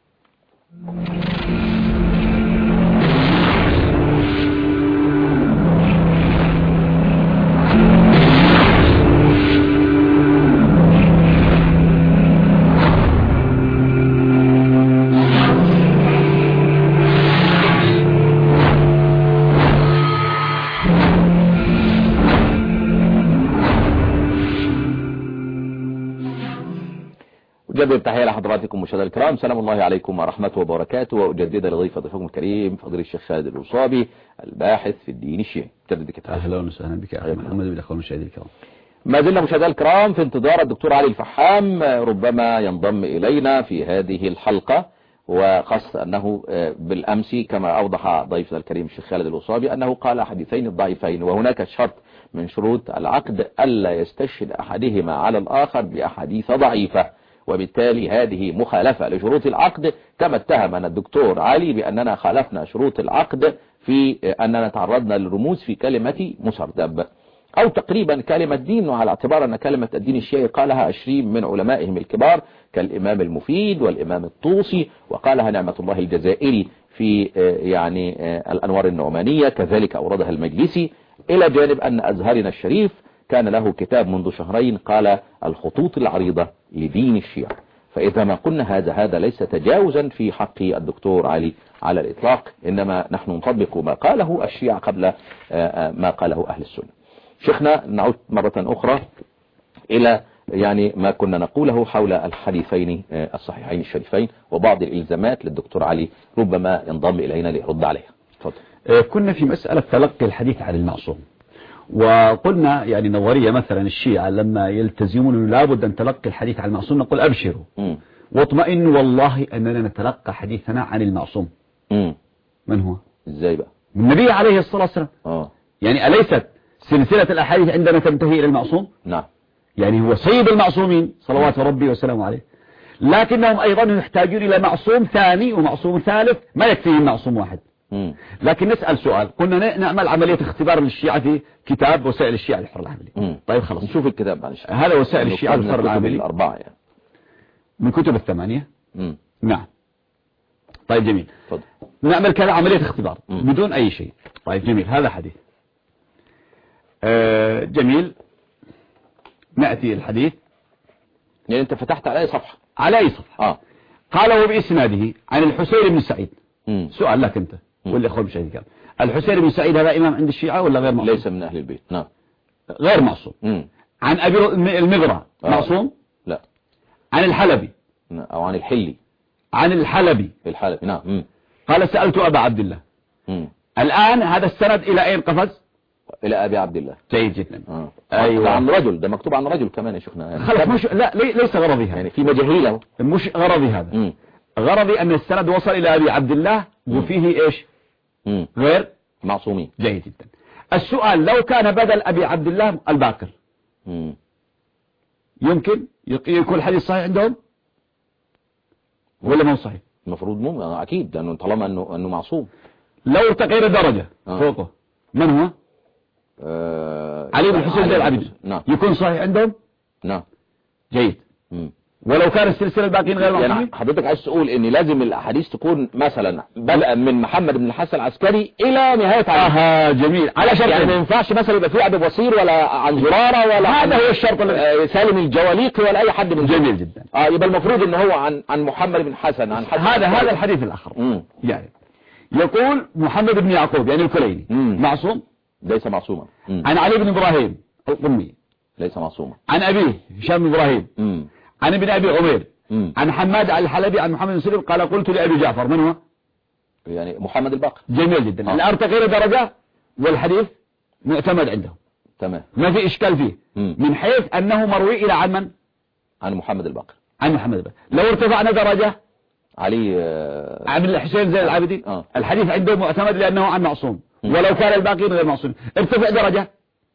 أجدد التحية لحضراتكم مشاهدينا الكرام، سلام الله عليكم ورحمته وبركاته، وأجدد لضيف ضيفكم الكريم فضيلة الشيخ خالد الوصابي الباحث في الدين الشيعي. جدد كتاب. أهلا وسهلا بك أخي محمد بالأخوة المشاهدين الكرام. ما زلنا مشاهدينا الكرام في انتظار الدكتور علي الفحام، ربما ينضم إلينا في هذه الحلقة، وخاصة أنه بالأمس كما أوضح ضيفنا الكريم الشيخ خالد الوصابي أنه قال حديثين ضعيفين، وهناك شرط من شروط العقد ألا يستشهد أحدهما على الآخر بأحاديث ضعيفة، وبالتالي هذه مخالفة لشروط العقد، كما اتهمنا الدكتور علي بأننا خالفنا شروط العقد في أننا تعرضنا للرموز في كلمة مسردب أو تقريبا كلمة دين، وعلى اعتبار أن كلمة الدين الشيعي قالها 20 من علمائهم الكبار كالإمام المفيد والإمام الطوسي، وقالها نعمة الله الجزائري في يعني الأنوار النعمانية، كذلك أوردها المجلسي، إلى جانب أن أزهرنا الشريف كان له كتاب منذ شهرين قال الخطوط العريضة لدين الشيعة. فإذا ما قلنا هذا ليس تجاوزا في حق الدكتور علي على الإطلاق، إنما نحن نطبق ما قاله الشيعة قبل ما قاله أهل السنة. شيخنا نعود مرة أخرى إلى يعني ما كنا نقوله حول الحديثين الصحيحين الشريفين وبعض الإلزامات للدكتور علي، ربما ينضم إلينا ليرد عليها. تفضل. كنا في مسألة تلقي الحديث عن المعصوم، وقلنا يعني نظرية مثلا الشيعة لما يلتزمون لابد أن تلقي الحديث عن المعصوم نقول أبشروا واطمئنوا والله أننا نتلقى حديثنا عن المعصوم. من هو؟ إزاي بقى؟ النبي عليه الصلاة والسلام. يعني أليست سلسلة الأحاديث عندنا تنتهي إلى المعصوم؟ نعم. يعني هو سيد المعصومين صلوات ربي وسلامه عليه، لكنهم أيضا يحتاجون إلى معصوم ثاني ومعصوم ثالث، ما يكفيهم معصوم واحد. لكن نسأل سؤال، كنا نعمل عملية اختبار للشيعة في كتاب وسائل الشيعة الحر العاملي. طيب خلاص نشوف الكتاب معلش. هذا وسائل الشيعة الحر العاملي الأربعة يعني. من كتب الثمانية. نعم. طيب جميل. فضل. نعمل كذا عملية اختبار بدون أي شيء. طيب جميل، هذا حديث جميل. نأتي الحديث، يعني أنت فتحت على أي صفحة؟ على أي صفحة. قاله بإسناده عن الحسين بن سعيد. سؤال لك أنت والإخوة المشاهدين الكرام، الحسين بن سعيد هذا إمام عند الشيعة ولا غير معصوم؟ ليس من أهل البيت. نعم. غير معصوم. عن أبي المغرى معصوم؟ لا. عن الحلبي أو عن الحلي؟ عن الحلبي. الحلبي نعم. قال سألت أبا عبد الله. الآن هذا السند إلى أين قفز؟ إلى أبي عبد الله. جيد جدا. أيوة. عن رجل، ده مكتوب عن رجل كمان يا شيخنا يعني. خلاص مش لا ليس غرضي هذا يعني في مجاهيله، مش غرضي هذا. غرضي أن السند وصل إلى أبي عبد الله وفيه إيش؟ غير معصومين. جيد جدا. السؤال لو كان بدل أبي عبد الله الباقر يمكن يكون الحديث صحيح عندهم ولا مو صحيح؟ المفروض مو أكيد، لأنه طالما أنه معصوم. لو ارتقينا درجة فوقه من هو؟ علي بن الحسين زين العابدين. نعم. يكون صحيح عندهم؟ نعم. جيد. ولو كان السلسلة الباقيين غير معصومين؟ يعني حضرتك عايز تقول ان لازم الاحاديث تكون مثلا بدءا من محمد بن الحسن العسكري الى نهاية علي. جميل. على شرط يعني ما ينفعش مثلا يبقى في ابي بصير ولا عن زرارة ولا هذا هو الشرط سالم الجواليقي ولا اي حد من جميل جدا. يبقى المفروض ان هو عن محمد بن الحسن، عن حسن هذا الحديث الاخر. يعني يقول محمد بن يعقوب يعني الكليني معصوم؟ ليس معصوما. عن علي بن ابراهيم القمي ليس معصوما. عن ابيه هشام بن ابراهيم عن ابن ابي عمير عن حماد الحلبي عن محمد بن سليم قال قلت لابي جعفر من هو؟ يعني محمد الباقر. جميل جدا. الارتقي درجة والحديث معتمد عندهم. تمام. ما في اشكال فيه من حيث انه مروي الى عن من؟ عن محمد الباقر. عن محمد الباقر. لو ارتفعنا درجة علي عن الحسين زين العابدين الحديث عندهم معتمد لانه عن معصوم ولو كان الباقين غير معصوم. ارتفع درجة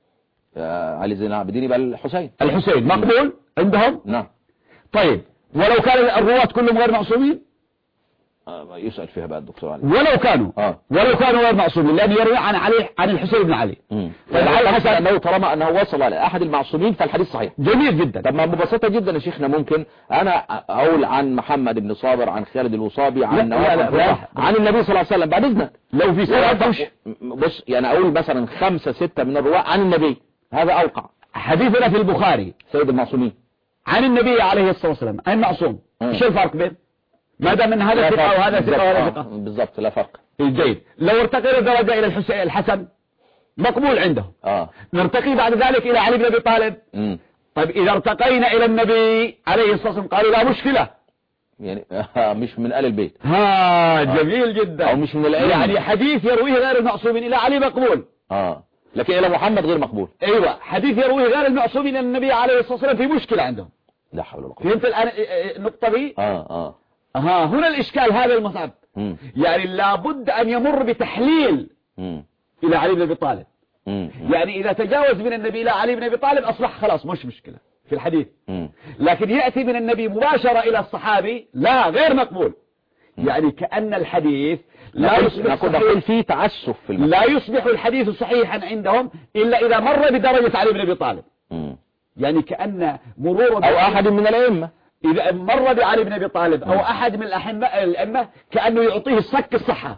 علي زين العابدين يبقى الحسين مقبول عندهم. نعم. طيب ولو كان الرواة كلهم غير معصومين؟ يسأل فيها بقى الدكتور علي. ولو كانوا غير معصومين لأن يروي عن علي عن الحسين بن علي. طيب على حسب أنه طالما أنه وصل على أحد المعصومين فالحديث صحيح. جميل جدا. طب ما ببساطة جدا يا شيخنا ممكن أنا أقول عن محمد بن صابر عن خالد الوصابي عن نواف عن النبي صلى الله عليه وسلم بعد إذنك لو في سنة بص يعني أقول مثلا 5 6 من الرواة عن النبي، هذا أوقع. حديثنا في البخاري سيد المعصومين عن النبي عليه الصلاة والسلام أي معصوم. شو الفرق بين ما دام من هذا ثقة وهذا ثقة وهذا ثقة؟ بالضبط لا فرق. جيد. لو ارتقينا درجة إلى الحسن مقبول عنده. نرتقي بعد ذلك إلى علي بن أبي طالب. طيب إذا ارتقينا إلى النبي عليه الصلاة والسلام قالوا لا مشكلة يعني مش من آل البيت. جميل جدا. أو مش من الأئمة. يعني حديث يرويه غير المعصومين إلى علي مقبول. لكن إلى محمد غير مقبول. أيوة. حديث يرويه غير المعصومين إلى النبي عليه الصلاة والسلام في مشكلة عندهم. لا حول ولا قوة. فهمت الآن النقطة دي؟ هنا الإشكال هذا المصعب. يعني لابد أن يمر بتحليل إلى علي بن أبي طالب. يعني إذا تجاوز من النبي إلى علي بن أبي طالب أصبح خلاص مش مشكلة في الحديث. لكن يأتي من النبي مباشرة إلى الصحابي لا غير مقبول. يعني كأن الحديث لا يصبح صحيح فيه تعسف في المسألة. لا يصبح الحديث صحيحا عندهم إلا إذا مر بدرجة علي بن أبي طالب. يعني كأن مرور أو أحد من الأئمة إذا مر بعلي بن أبي طالب أو أحد من الأئمة كأنه يعطيه الصك الصحة.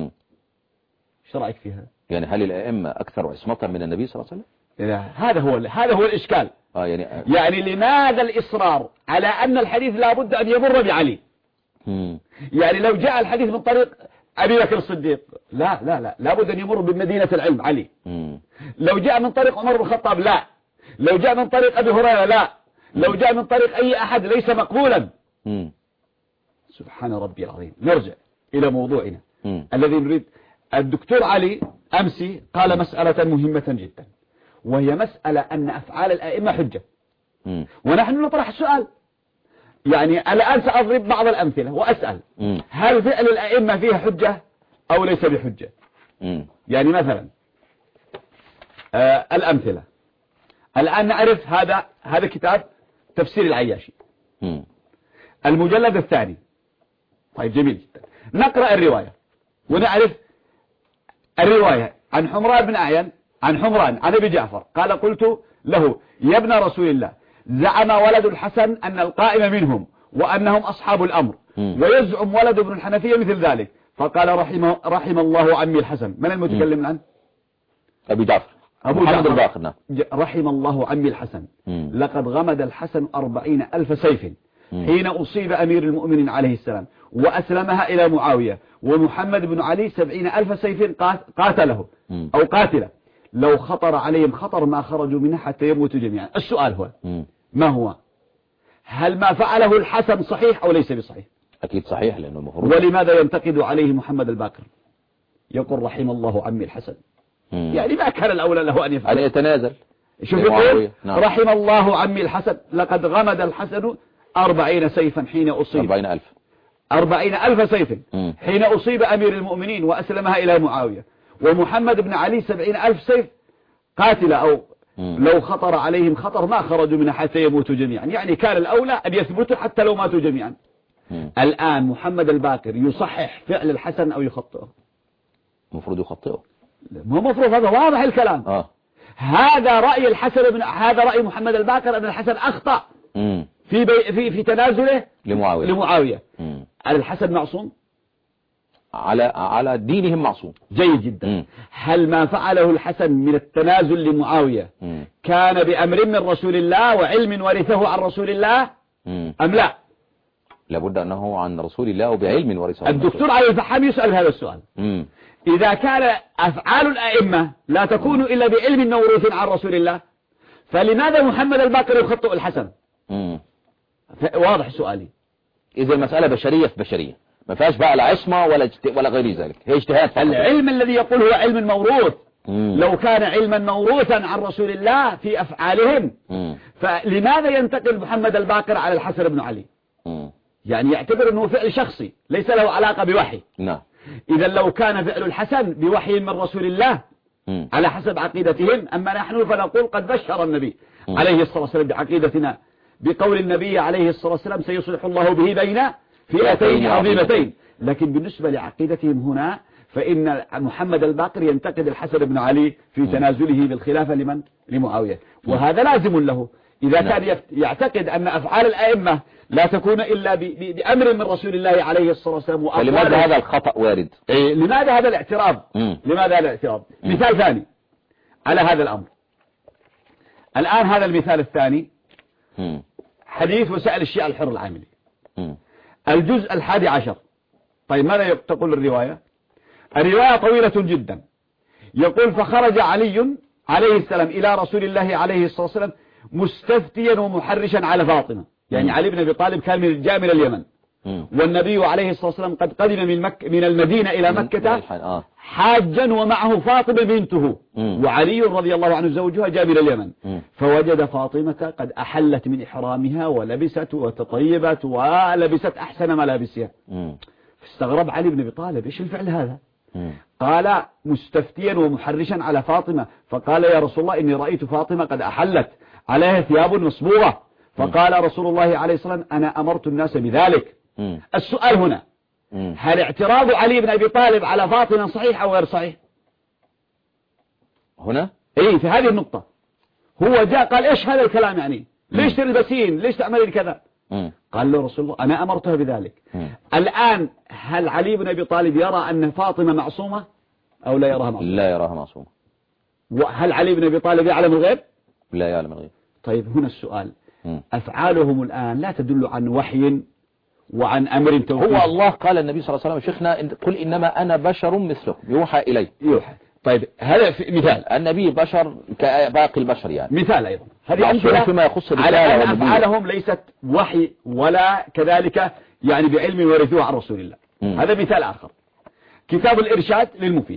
ايش رأيك فيها؟ يعني هل الأئمة أكثر عصمة من النبي صلى الله عليه وسلم؟ هذا هو الإشكال. يعني لماذا الإصرار على أن الحديث لابد أن يمر بعلي؟ يعني لو جاء الحديث من طريق أبي بكر الصديق لا لابد أن يمر بمدينة العلم علي. لو جاء من طريق عمر بن الخطاب لا. لو جاء من طريق أبي هريرة لا. لو جاء من طريق أي أحد ليس مقبولا. سبحان ربي العظيم. نرجع إلى موضوعنا الذي نريد. الدكتور علي أمسي قال مسألة مهمة جدا وهي مسألة أن أفعال الأئمة حجة. ونحن نطرح السؤال. يعني الآن سأضرب بعض الأمثلة وأسأل هل فعل الأئمة فيها حجة أو ليس بحجة؟ يعني مثلا الأمثلة الآن نعرف هذا كتاب تفسير العياشي المجلد الثاني. طيب جميل جدا. نقرأ الرواية ونعرف الرواية عن حمران بن أعين عن حمران عن أبي جعفر قال قلت له يا ابن رسول الله زعم ولد الحسن أن القائم منهم وأنهم أصحاب الأمر ويزعم ولد ابن الحنفية مثل ذلك فقال رحم الله عمي الحسن. من المتكلم عنه؟ أبي جعفر أبو جعفر الباقر. نعم. رحم الله عمي الحسن لقد غمد الحسن 40,000 سيف حين أصيب أمير المؤمنين عليه السلام وأسلمها إلى معاوية ومحمد بن علي 70,000 سيف قاتله أو قاتله لو خطر عليهم خطر ما خرجوا منها حتى يموتوا جميعا. السؤال هو ما هو؟ هل ما فعله الحسن صحيح أو ليس بصحيح؟ أكيد صحيح، لأنه المفروض. ولماذا ينتقد عليه محمد الباقر؟ يقول رحم الله عمي الحسن. يعني ما كان الأولى له أن يفعل، أن يتنازل. شوف يقول رحم الله عمي الحسن لقد غمد الحسن 40 سيفا حين أصيب. 40,000 سيف حين أصيب أمير المؤمنين وأسلمها إلى معاوية. ومحمد بن علي 70,000 سيف قاتل، أو لو خطر عليهم خطر ما خرجوا منها حتى يموتوا جميعا. يعني كان الأولى أن يثبتوا حتى لو ماتوا جميعا. الآن محمد الباقر يصحح فعل الحسن أو يخطئه؟ المفروض يخطئه. مو مفروض، هذا واضح الكلام. هذا رأي الحسن هذا رأي محمد الباقر أن الحسن أخطأ في تنازله لمعاوية. هل الحسن معصوم؟ على دينهم معصوم. جيد جدا. هل ما فعله الحسن من التنازل لمعاوية كان بأمر من رسول الله وعلم ورثه عن رسول الله أم لا؟ لابد أنه عن رسول الله وبعلم ورثه. الدكتور علي الفحام يسأل هذا السؤال. إذا كان أفعال الأئمة لا تكون إلا بعلم موروث عن رسول الله، فلماذا محمد الباقر يخطئ الحسن؟ واضح سؤالي. إذا المسألة بشرية في بشرية، ما فيهاش بقى لا عصمة ولا غير ذلك، هي اجتهاد فقط. العلم الذي يقول هو علم موروث، لو كان علما موروثا عن رسول الله في أفعالهم، فلماذا ينتقل محمد الباقر على الحسن بن علي؟ يعني يعتبر أنه فعل شخصي ليس له علاقة بوحي. نعم. إذا لو كان فعل الحسن بوحي من رسول الله على حسب عقيدتهم، أما نحن فنقول قد بشر النبي عليه الصلاة والسلام بعقيدتنا بقول النبي عليه الصلاة والسلام سيصلح الله به بين فئتين عظيمتين. لكن بالنسبة لعقيدتهم هنا فإن محمد الباقر ينتقد الحسن بن علي في تنازله بالخلافة لمعاوية، وهذا لازم له. إذا كان يعتقد أن أفعال الأئمة لا تكون إلا بأمر من رسول الله عليه الصلاة والسلام. فلماذا هذا الخطأ وارد؟ لماذا هذا الاعتراض؟ لماذا هذا الاعتراض؟ مثال ثاني على هذا الأمر. الآن هذا المثال الثاني حديث وسائل الشيعة الحر العاملي، الجزء 11. طيب ماذا تقول الرواية؟ الرواية طويلة جدا. يقول فخرج علي عليه السلام إلى رسول الله عليه الصلاة والسلام مستفتيا ومحرشا على فاطمة. يعني علي بن أبي طالب كان جاء من اليمن، والنبي عليه الصلاة والسلام قد قدم من المدينة إلى مكة حاجا ومعه فاطمة بنته، وعلي رضي الله عنه زوجها جاء من اليمن، فوجد فاطمة قد أحلت من إحرامها ولبست وتطيبت ولبست أحسن ملابسها. فاستغرب علي بن أبي طالب، إيش الفعل هذا؟ قال مستفتيا ومحرشا على فاطمة، فقال يا رسول الله إني رأيت فاطمة قد أحلت عليها ثياب مصبوغة، فقال رسول الله عليه الصلاة والسلام أنا أمرت الناس بذلك. السؤال هنا، هل اعتراض علي بن أبي طالب على فاطمة صحيح أو غير صحيح؟ هنا في هذه النقطة هو جاء قال إيش هذا الكلام؟ يعني ليش تلبسين، ليش تعملين كذا؟ قال له رسول الله أنا أمرتها بذلك. الآن هل علي بن أبي طالب يرى أن فاطمة معصومة أو لا يراها معصومة؟ لا يراها معصومة. وهل علي بن أبي طالب يعلم الغيب؟ لا يعلم الغيب. طيب هنا السؤال، أفعالهم الآن لا تدل عن وحي وعن أمر توقيفي. هو الله قال النبي صلى الله عليه وسلم شيخنا قل إنما أنا بشر مثلكم يوحى إلي. يوحى. طيب هذا مثال، النبي بشر كباقي البشر يعني. مثال أيضا هذه أمثلة فيما يخص على أن أفعالهم ليست وحي ولا كذلك يعني بعلم ورثوه عن رسول الله. هذا مثال آخر، كتاب الإرشاد للمفيد.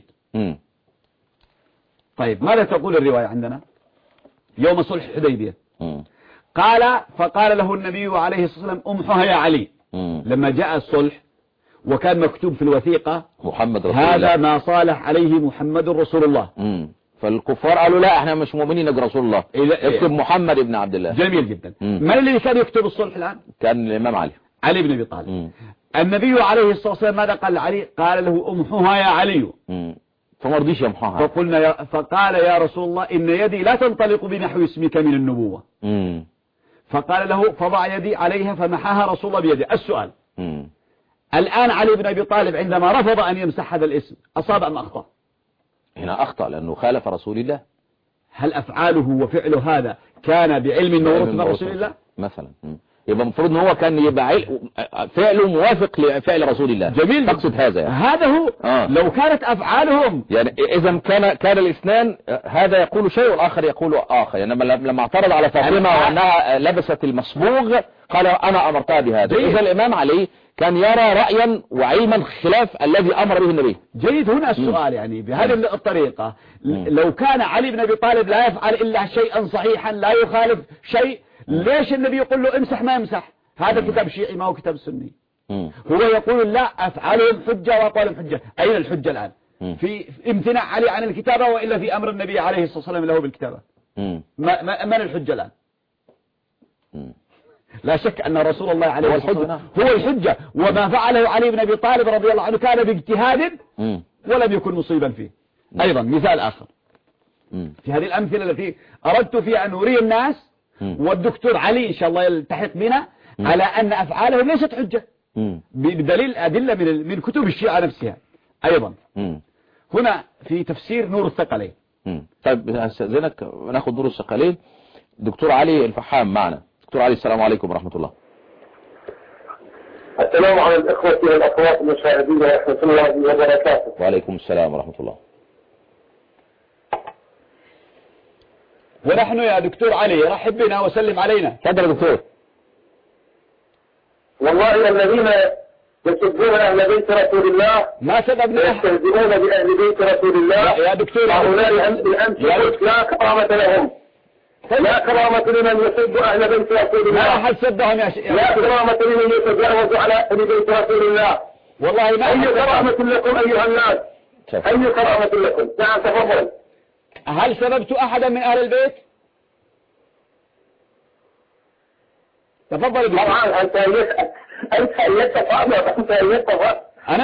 طيب ماذا تقول الرواية عندنا؟ يوم صلح حديبية فقال له النبي عليه الصلاة والسلام امحها يا علي. لما جاء الصلح وكان مكتوب في الوثيقة محمد رسول هذا الله، ما صالح عليه محمد رسول الله. فالكفار قالوا لا احنا مش مؤمنين نجر رسول الله، اكتب محمد ابن عبد الله. جميل جدا. من اللي كان يكتب الصلح الآن؟ كان الإمام علي بن أبي طالب. النبي عليه الصلاة والسلام ماذا قال لعلي؟ قال له امحها يا علي. فما رضيش يمحوها. فقال يا رسول الله إن يدي لا تنطلق بنحو اسمك من النبوة. فقال له فضع يدي عليها فمحاها رسول الله بيده. السؤال الآن علي بن أبي طالب عندما رفض أن يمسح هذا الاسم أصاب أم أخطأ؟ هنا أخطأ لأنه خالف رسول الله. هل أفعاله وفعله هذا كان بعلم موروث من رسول الله؟ مثلا يبقى المفروض ان هو كان يبقى فعله موافق لفعل رسول الله. جميل، تقصد هذا يعني. هذا هو. لو كانت افعالهم يعني اذا كان الاثنان، هذا يقول شيء والاخر يقول اخر. يعني لما اعترض على فاطمه وانها لبست المصبوغ قال انا امرتها بهذا. اذا الامام علي كان يرى رأيا وعلما خلاف الذي امر به النبي. جيد. هنا السؤال يعني بهذه الطريقة، لو كان علي بن ابي طالب لا يفعل الا شيئا صحيحا لا يخالف شيء، ليش النبي يقول له امسح ما يمسح؟ هذا كتاب شيعي ما هو كتاب سني. هو يقول لا، افعالهم حجة واقوالهم حجة. اين الحجة الان؟ في امتناع علي عن الكتابة والا في امر النبي عليه الصلاة والسلام له بالكتابة؟ من الحجة الان؟ لا شك أن رسول الله عليه الصلاة والسلام هو الحجة، وما فعله علي بن أبي طالب رضي الله عنه كان باجتهاد ولم يكن مصيبا فيه. أيضا مثال آخر في هذه الأمثلة التي أردت فيها أن أري الناس، والدكتور علي إن شاء الله يلتحق بنا، على أن أفعاله ليست حجة بدليل أدلة من كتب الشيعة نفسها. أيضا هنا في تفسير نور الثقلين. طيب أستأذنك ناخذ نور الثقلين. دكتور علي الفحام معنا. دكتور علي السلام عليكم ورحمة الله. السلام على الإخوة والأخوات المشاهدين ورحمة الله وبركاته. وعليكم السلام ورحمة الله. ونحن يا دكتور علي رحب بنا وسلم علينا. تفضل يا دكتور. والله الذين يسبون أهل بيت رسول الله ما سببنا ويستهزئون بأهل بيت رسول الله يا دكتور هؤلاء بالأمس لا كرامة لهم، لا كرامة لمن يسب أهل بيت رسول الله. ما أحد سبهم يا شيخ. لا كرامة لمن يتجاوز على أهل بيت رسول الله. والله ما أي كرامة لكم أيها الناس؟ أي كرامة لكم؟ نعم تفضل. هل سببت أحدا من أهل البيت؟ تفضل. طبعا أنت أيدت فاضل. أنت أيدت فاضل. أنا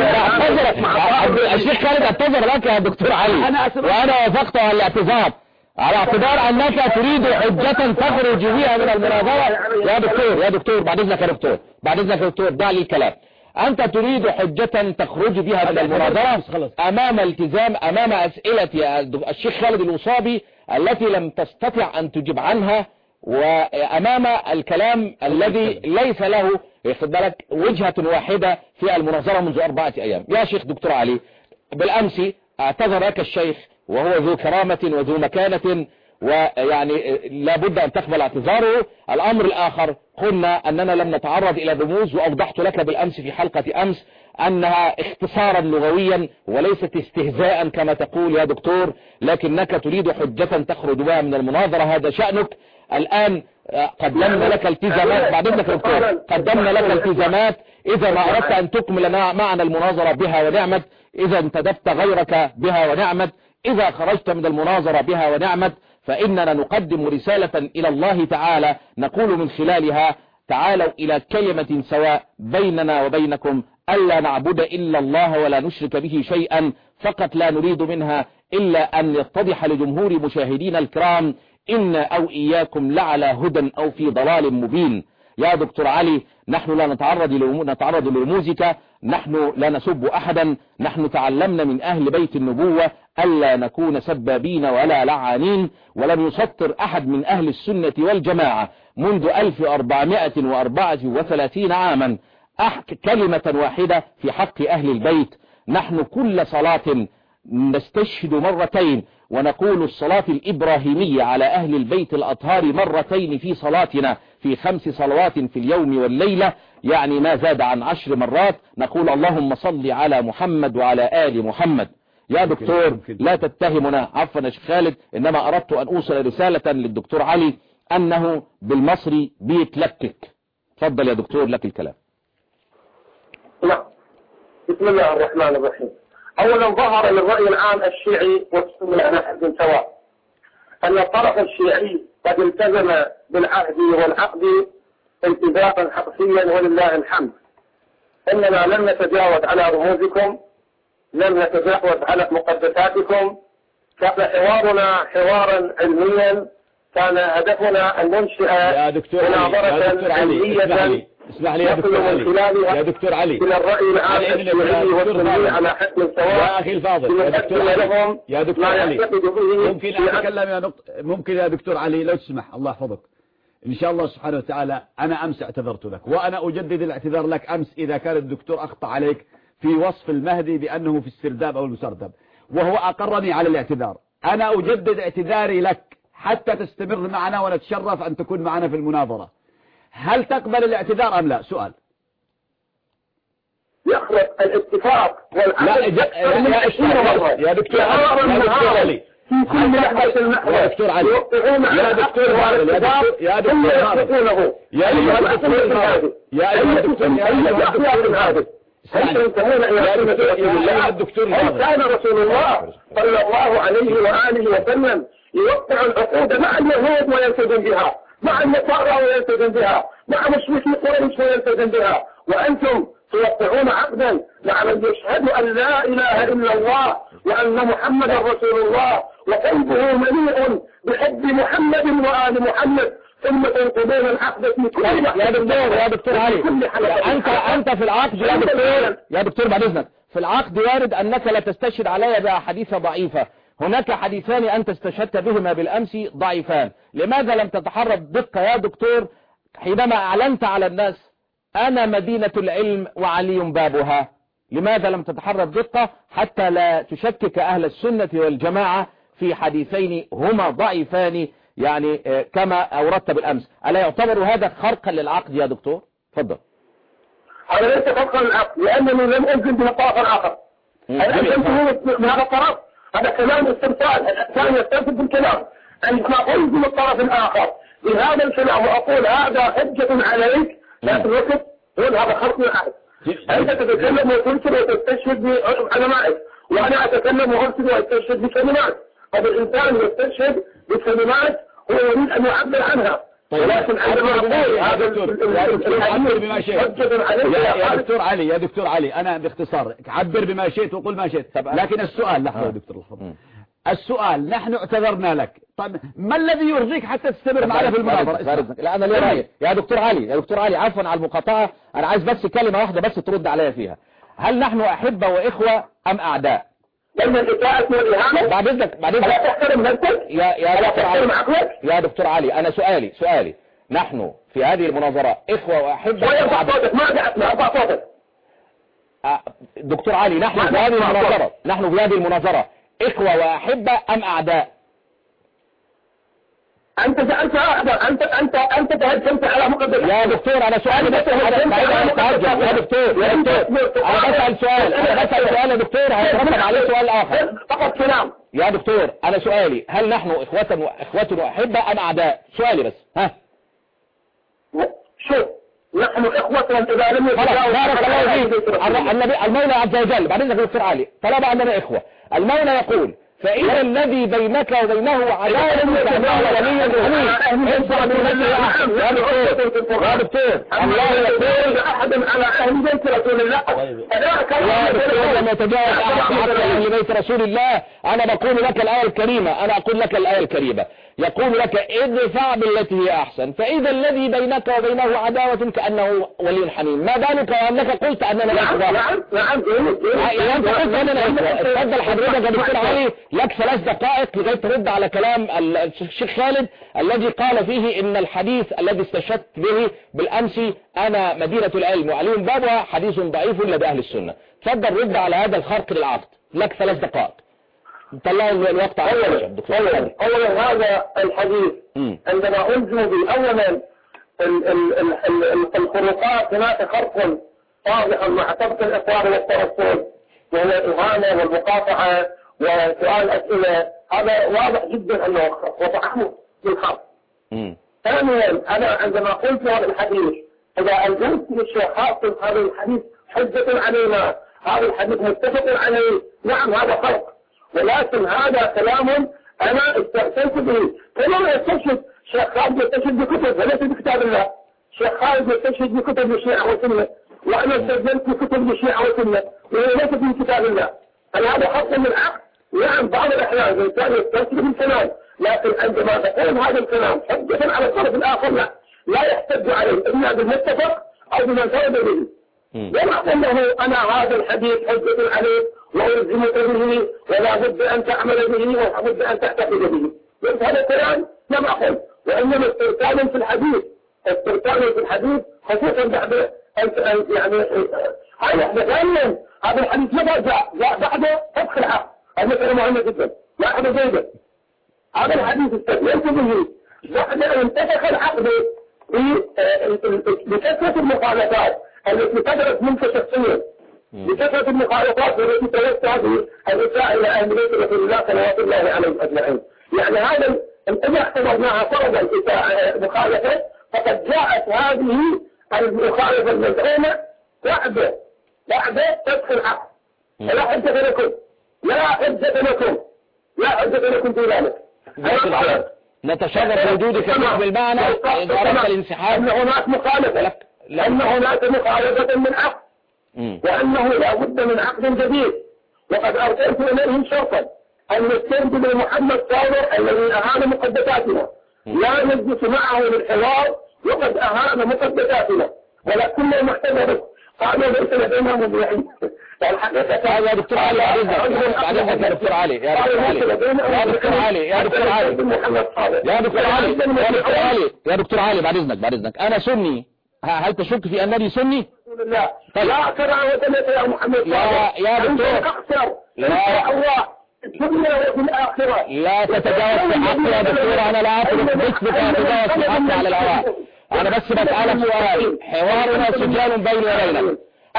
الشيخ خالد اعتذر لك يا دكتور علي، وأنا وافقت على الاعتذار على اعتبار أنك تريد حجة تخرج بها من المناظرة. يا دكتور بعد إذنك يا دكتور دع لي الكلام. أنت تريد حجة تخرج بها من المناظرة أمام التزام، أمام أسئلة الشيخ خالد الوصابي التي لم تستطع أن تجيب عنها، وأمام الكلام الذي ليس له ياخد بالك وجهة واحدة في المناظرة منذ 4 أيام. يا شيخ دكتور علي، بالأمس اعتذر لك الشيخ وهو ذو كرامة وذو مكانة، ويعني لابد أن تقبل اعتذاره. الأمر الآخر، قلنا أننا لم نتعرض إلى الرموز، وأوضحت لك بالأمس في حلقة أمس أنها اختصارا لغويا وليست استهزاء كما تقول يا دكتور، لكنك تريد حجة تخرج بها من المناظرة، هذا شأنك. الآن قدمنا لك التزامات، بعد إذنك يا دكتور قدمنا لك التزامات، إذا ما أردت أن تكمل معنا المناظرة بها ونعمت، إذا انتدبت غيرك بها ونعمت، إذا خرجت من المناظرة بها ونعمت، فإننا نقدم رسالة إلى الله تعالى نقول من خلالها: تعالوا إلى كلمة سواء بيننا وبينكم ألا نعبد إلا الله ولا نشرك به شيئا، فقط لا نريد منها إلا أن يتضح لجمهور مشاهدين الكرام إن أو إياكم لعلى هدى أو في ضلال مبين. يا دكتور علي، نحن لا نتعرض لرموزك، نحن لا نسب أحدا، نحن تعلمنا من أهل بيت النبوة ألا نكون سبابين ولا لعانين، ولم يسطر أحد من أهل السنة والجماعة منذ 1434 عاما كلمة واحدة في حق أهل البيت. نحن كل صلاة نستشهد مرتين ونقول الصلاة الإبراهيمية على أهل البيت الأطهار مرتين في صلاتنا في 5 صلوات في اليوم والليلة، يعني ما زاد عن 10 مرات نقول اللهم صل على محمد وعلى آل محمد. يا دكتور لا تتهمنا، عفوا يا شيخ خالد، إنما أردت أن أوصل رسالة للدكتور علي أنه بالمصري بيتلكك. تفضل يا دكتور لك الكلام. لا. بسم الله الرحمن الرحيم. أولا، ظهر للرأي العام الشيعي والسني على حد سواء أن الطرف الشيعي قد التزم بالعهد والعقد التزاما حقيقيا ولله الحمد. إننا لم نتجاوز على رموزكم، لم نتجاوز على مقدساتكم، كان حوارنا حوارا علميا، كان هدفنا أن ننشئ مناظرة علمية اسمح لي يا دكتور علي إلى الرأي العام الشيعي والسني على حد سواء. يا أخي الفاضل يا دكتور علي ممكن أتكلم ممكن يا دكتور علي لو تسمح، الله يحفظك. إن شاء الله سبحانه وتعالى أنا أمس اعتذرت لك، وأنا أجدد الاعتذار لك أمس إذا كان الدكتور أخطأ عليك في وصف المهدي بأنه في السرداب أو المسردب، وهو أقرني على الاعتذار. أنا أجدد اعتذاري لك حتى تستمر معنا ونتشرف أن تكون معنا في المناظرة. هل تقبل الاعتذار أم لا؟ سؤال. يخلق الاتفاق والعدل يا دكتور علي في كل لحظة المحور يا دكتور علي يا دكتور علي يا دكتور علي يا دكتور كان رسول الله صلى الله عليه وآله وسلم يوقع العقود مع اليهود ويلتزم بها، مع النصارى ويلتزم بها، مع مشركي قريش ويلتزم بها، وأنتم توقعون عقدا مع من يشهد أن لا إله إلا الله وأن محمدا رسول الله وقلبه مليء بحب محمد وآل محمد، ثم تنقضون العقد في كل يا دكتور علي أنت في العقد يا دكتور بعد إذنك، في العقد وارد أنك لا تستشهد علي بأحاديث ضعيفة، هناك حديثان أنت استشهدت بهما بالأمس ضعيفان، لماذا لم تتحرى بدقة يا دكتور حينما أعلنت على الناس أنا مدينة العلم وعلي بابها؟ لماذا لم تتحرى بدقة حتى لا تشكك أهل السنة والجماعة في حديثين هما ضعيفان يعني كما أوردت بالأمس؟ ألا يعتبر هذا خرقا للعقد يا دكتور؟ تفضل. هذا ليس خرقا للعقد لأنني لم أنزل من الطرف الآخر. من هذا الطرف هذا كلام استمثال، الثاني يستمثل بالكلام. عندما أنزل من الطرف الآخر بهذا الكلام وأقول هذا حجة عليك لا في الوقت هو هذا خرق للعقد. أنت تتكلم وتنشر وتستشهد بعلمائك، وأنا أتكلم وأرسل وأستشهد بكلمات. هذا الإنسان يستشهد بكلمات هو يريد أن يعبر عنها، ولكن عندما أقول هذا عبر بما شئت يا دكتور علي أنا باختصار عبر بما شئت وقل ما شئت، لكن السؤال لحظة يا دكتور السؤال نحن اعتذرنا لك، طيب ما الذي يرضيك حتى تستمر معنا في المناظرة؟ لا أنا ليه رأيي يا دكتور علي عفوا على المقاطعة، أنا عايز بس كلمة واحدة بس ترد عليا فيها. هل نحن أحبة وإخوة أم أعداء؟ لأن الإساءة والإهانة بعد إذنك لا تحترم نفسك يا دكتور علي أنا سؤالي نحن في هذه المناظرة إخوة وأحبة دكتور علي نحن في هذه المناظرة إخوة وأحبة أم أعداء؟ أنت أنت تهجمت على مقدمة يا دكتور أنا سؤالي بس يا دكتور أنا بسأل سؤال يا دكتور هيترتب عليه سؤال آخر فقط كلام. يا دكتور أنا سؤالي هل نحن إخوة وأحبة أم أعداء؟ سؤالي بس ها شوف نحن إخوة إذا لم بارك الله فيك. المولى عز وجل بعد إذنك دكتور علي طالما أننا إخوة المولى يقول فإذا الذي بينك وبينه عداوة كأنه ولي يا دكتور الله يقول أحد على أهل بيت رسول الله يا دكتور لما يتجاوز أحد أهل بيت رسول الله أنا بقول لك الآية الكريمة أنا أقول لك الآية الكريمة يقول لك ادفع بالتي هي أحسن فإذا الذي بينك وبينه عداوة كأنه ولي حميم. ما بالك وأنك قلت أننا إخوة؟ نعم أنت قلت أننا إخوة. اتفضل حضرتك يا دكتور علي لك 3 دقائق لغاية ترد على كلام الشيخ خالد الذي قال فيه إن الحديث الذي استشهدت به بالأمس أنا مدينة العلم وعلي بابها حديث ضعيف لدى أهل السنة. تفضل رد على هذا الخرق للعقد لك 3 دقائق. طلعوا الوقت أولا هذا الحديث عندما ألزموا به أولا الخروقات هناك خرق واضح مع سبق الإقرار والترسل وهو الإهانة والمقاطعة وسؤال أسئلة هذا واضح جدا أنه خرق وتعمد بالخرق. ثانيا أنا عندما قلت هذا الحديث إذا ألزمت الشيخ حاصل هذا الحديث حجة علينا هذا الحديث متفق عليه نعم هذا خرق ولكن هذا كلام أنا استغسلت به كما يستشهد شيخ خالد يستشهد بكتب وليس بكتاب الله. شيخ خالد يستشهد بكتب الشيعة والسنة وأنا استخدمت بكتب الشيعة والسنة وهي ليست من كتاب الله. هل هذا حق من العقل؟ نعم بعض الأحيان الإنسان يستشهد بالكلام لكن عندما تقول هذا الكلام حجة على الطرف الآخر لا يحتج عليه إما بالمتفق أو بما انفرد به. وما أقول له أنا هذا الحديث حجة عليه وألزمك به ولا بد أن تعمل به ولا بد أن تعتقد به. هذا الكلام لم أقل وإنما استرسال في الحديث، استرسال في الحديث خصوصا بعد يعني هذا ثانيا هذا الحديث متى جاء بعد فتح العقد. المسألة مهمة جدا، لاحظوا جيدا هذا الحديث استدللت به بعد أن انتفخ العقد بكثرة المخالفات التي صدرت منك شخصيا، بكثرة المخالفات التي توسع به الإساءة إلى أهل بيت رسول الله صلوات الله عليهم أجمعين. يعني هذا إذا اعتبرناها فرضا مخالفة فقد جاءت هذه المخالفة المزعومة بعد فتح العقد. فلا حجة لكم، لا حجة لكم، لا حجة لكم في ذلك. نتشرف وجودك بالمعنى إذا أردت الانسحاب أن هناك مخالفة، لأن هناك مخالفة من عقد، وأنه لا بد من عقد جديد. وقد أرسلت إليهم شرطا أن يستنجد محمد صابر الذي أهان مقدساتنا، لا نجلس معه للحوار وقد أهان مقدساتنا، ولكنه محتمل قالوا ليس لدينا مبيعين. الحقيقة يا دكتور علي بعدين يا دكتور علي يا دكتور علي يا دكتور علي يا دكتور علي يا دكتور علي يا دكتور علي بعد إذنك أنا سني، هل تشك في أنني سني؟ لا لا كراهة يا محمد يا دكتور لا تتجاوز في حقي يا دكتور، أنا لا أترك مثلك تتجاوز في حقي على الهواء. أنا بس بسألك سؤال، حوارنا سجال بيني وبينك.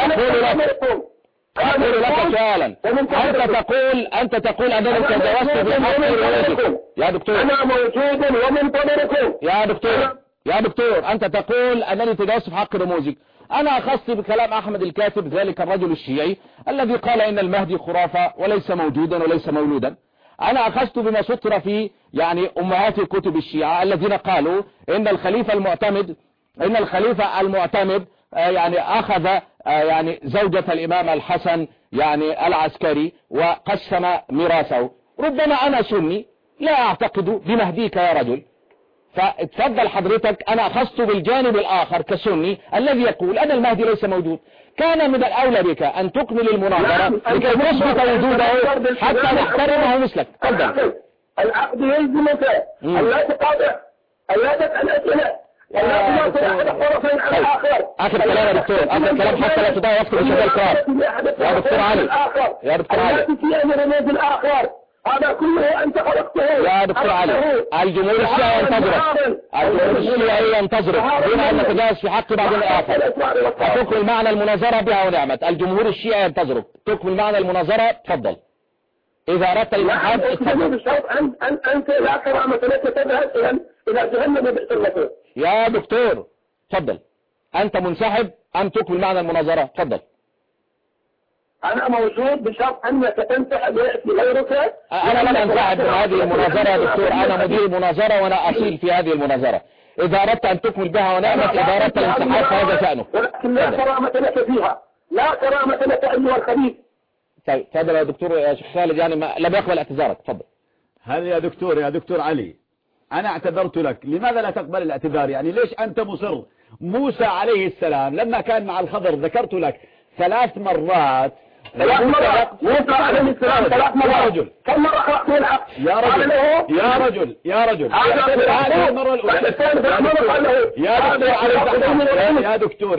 أقول لك سؤالا، أنت تقول أنني تجاوزت بحقي رؤيتك يا دكتور. أنا موجود ومنتظركم يا دكتور أنت تقول أنني تجاوزت بحق رموزك. أنا أخذت بكلام أحمد الكاتب ذلك الرجل الشيعي الذي قال إن المهدي خرافة وليس موجودا وليس مولودا. أنا أخذت بما سطر في يعني أمهات كتب الشيعة الذين قالوا إن الخليفة المعتمد يعني أخذ يعني زوجة الإمام الحسن يعني العسكري وقسم ميراثه. ربما أنا سني لا أعتقد بمهديك يا رجل، فاتفضل حضرتك. أنا أخذت بالجانب الآخر كسني الذي يقول أن المهدي ليس موجود. كان من الأولى بك أن تكمل المناظرة لكي تثبت وجوده حتى نحترمه مثلك. تفضل. العقد يلزمك ألا تقاطع، ألا تسأل أسئلة، ألا تناصر أحد الطرفين على الآخر. آخر كلام يا دكتور، آخر كلام حتى لا تضيع وقت بشكل الكرام. يا دكتور علي يا دكتور علي لا تسيء من رموز الآخر، هذا كله أنت خلقته يا دكتور علي. الجمهور الشيعي ينتظرك، الجمهور الشيعي ينتظرك دون أن نتجاوز في حق بعض الآخر. تكمل معنى المناظرة بها ونعمت. الجمهور الشيعي ينتظرك، تكمل معنى المناظرة. تفضل. إذا أردت الانسحاب اتفضل. أنت لا كرامة لك تذهب إلى جهنم بئس المصير. يا دكتور تفضل، أنت منسحب أم تكمل معنى المناظرة؟ تفضل. أنا موجود بشرط أنك تنسحب ويأتي غيرك. أنا لن أنسحب من هذه المناظرة يا دكتور، أنا مدير مناظرة وأنا أصيل في هذه المناظرة. إذا أردت أن تكمل بها ونعمت، إذا أردت الانسحاب فهذا شأنه. ولكن لا كرامة لك فيها، لا كرامة لك أيها الخبيث. طيب تفضل يا دكتور يا شيخ خالد، يعني لم يقبل اعتذارك. تفضل. هل يا دكتور علي أنا اعتذرت لك، لماذا لا تقبل الاعتذار؟ يعني ليش أنت مصر؟ موسى عليه السلام لما كان مع الخضر ذكرت لك 3 مرات موسى عليه السلام 3 مرات. كم مرة أخرجته العقد؟ يا رجل هذه المرة الأولى. يا دكتور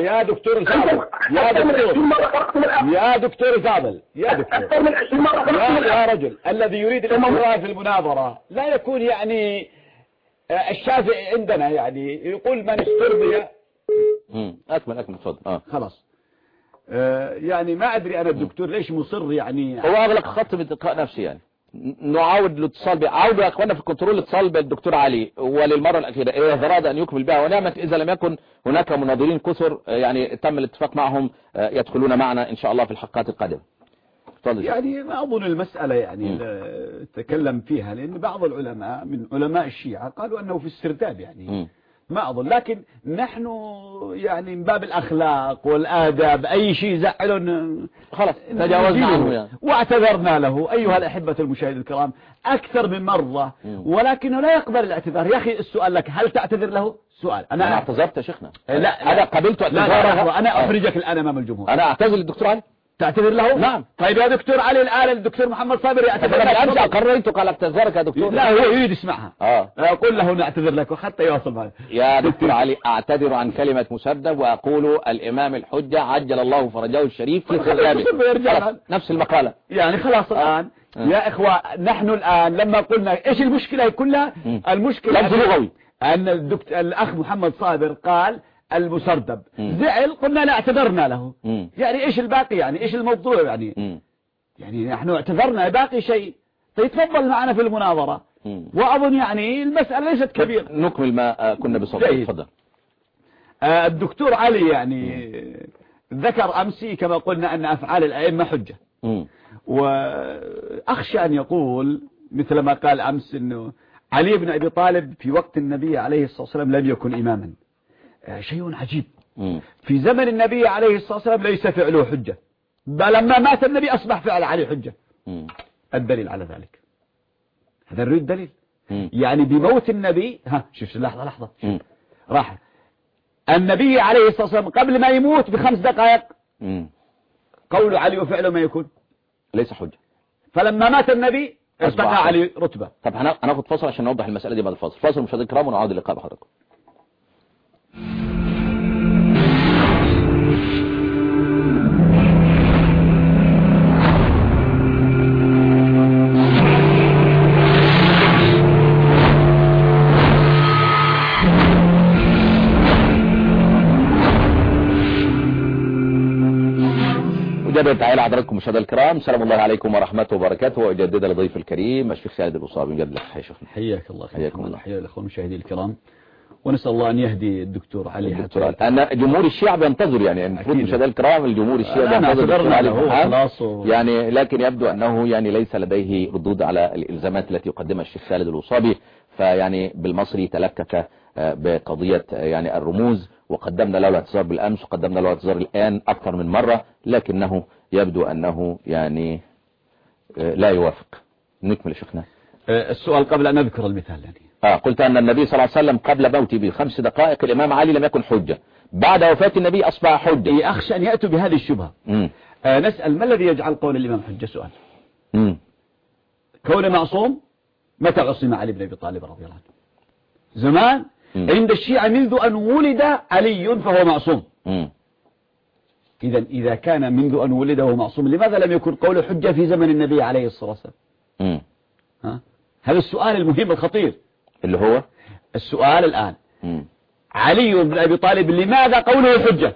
فاضل أكثر من 20 مرة يا رجل. الذي يريد الاستمرار في المناظرة لا يكون يعني الشافعي عندنا يعني يقول من استرضي. أكمل تفضل. خلاص. يعني ما أدري أنا الدكتور ليش مصر يعني هو أغلق خط بتلقاء نفسي. يعني نعاود الاتصال عودوا يا أخوانا في الكنترول الاتصال بالدكتور علي وللمرة الأخيرة إذا أراد أن يكمل بها ونعمت. إذا لم يكن هناك مناظرين كثر يعني تم الاتفاق معهم يدخلون معنا إن شاء الله في الحلقات القادمة. يعني ما أظن المسألة يعني تكلم فيها، لأن بعض العلماء من علماء الشيعة قالوا أنه في السرداب يعني ما أظن، لكن نحن يعني من باب الأخلاق والآداب أي شيء زعلنا خلاص تجاوزنا عنه يعني. واعتذرنا له أيها الأحبة المشاهدين الكرام أكثر من مرة، ولكنه لا يقبل الاعتذار. يا أخي السؤال لك، هل تعتذر له؟ سؤال. أنا اعتذرت يا شيخنا. لا أنا قبلت اعتذاره. أنا أحرجك الآن أمام الجمهور. أنا أعتذر للدكتور علي. تعتذر له؟ نعم. طيب يا دكتور علي الآن الدكتور محمد صابر يعتذر لك. أنا أقررت قال اعتذرك يا دكتور. لا هو يريد يسمعها. قل له نعتذر لك وحتى يواصل معي. يا دكتور علي أعتذر عن كلمة مسبب وأقول الإمام الحجة عجل الله فرجه الشريف في خلابه. نفس المقالة يعني خلاص الآن يا إخوة نحن الآن لما قلنا إيش المشكلة كلها؟ المشكلة لفظ لغوي أن الأخ محمد صابر قال المسردب زعل قلنا لا اعتذرنا له. يعني إيش الباقي يعني إيش الموضوع يعني يعني نحن اعتذرنا باقي شيء. فيتفضل معنا في المناظرة وأظن يعني المسألة ليست كبيرة. نكمل ما كنا بصدد. تفضل. الدكتور علي يعني ذكر أمسي كما قلنا أن أفعال الأئمة حجة. وأخشى أن يقول مثل ما قال أمس أنه علي بن أبي طالب في وقت النبي عليه الصلاة والسلام لم يكن إماما. شيء عجيب. في زمن النبي عليه الصلاة والسلام ليس فعله حجة، بل لما مات النبي أصبح فعل علي حجة. الدليل على ذلك هذا نريد دليل. يعني بموت النبي شوف لحظة راح النبي عليه الصلاة والسلام قبل ما يموت ب5 دقائق قول علي وفعله ما يكون ليس حجة. فلما مات النبي ارتقى علي رتبة. طب هناخد فاصل عشان نوضح المسألة دي بعد الفاصل. فاصل مشاهدينا الكرام ونعود اللقاء بحضراتكم. مجددا تعالى حضراتكم مشاهدينا الكرام، سلام الله عليكم ورحمته وبركاته، واجدد لضيف الكريم الشيخ خالد الأصابي. مجدد لك شيخنا. حياك الله. حياكم الله. حيا الاخوان المشاهدين الكرام، ونسال الله ان يهدي الدكتور علي. انا جمهور الشيعة بينتظر يعني المفروض مشاهدينا الكرام الجمهور الشيعة بينتظر يعني، لكن يبدو انه يعني ليس لديه ردود على الالزامات التي يقدمها الشيخ خالد الأصابي، فيعني بالمصري تلكك بقضية يعني الرموز، وقدمنا له الاعتذار بالأمس وقدمنا له الاعتذار الآن أكثر من مرة، لكنه يبدو أنه يعني لا يوافق. نكمل شيخنا. السؤال قبل أن نذكر المثال يعني. قلت أن النبي صلى الله عليه وسلم قبل موته ب5 دقائق الإمام علي لم يكن حجة، بعد وفاة النبي أصبح حجة. أخشى أن يأتوا بهذه الشبهة. نسأل ما الذي يجعل قول الإمام حجة؟ سؤال. كون معصوم، متى عصم علي بن أبي طالب رضي الله عنه؟ زمان عند الشيعة منذ أن ولد علي فهو معصوم. إذا كان منذ أن ولد هو معصوم، لماذا لم يكن قوله حجة في زمن النبي عليه الصلاة والسلام؟ هذا السؤال المهم الخطير اللي هو السؤال الآن. علي بن أبي طالب لماذا قوله حجة؟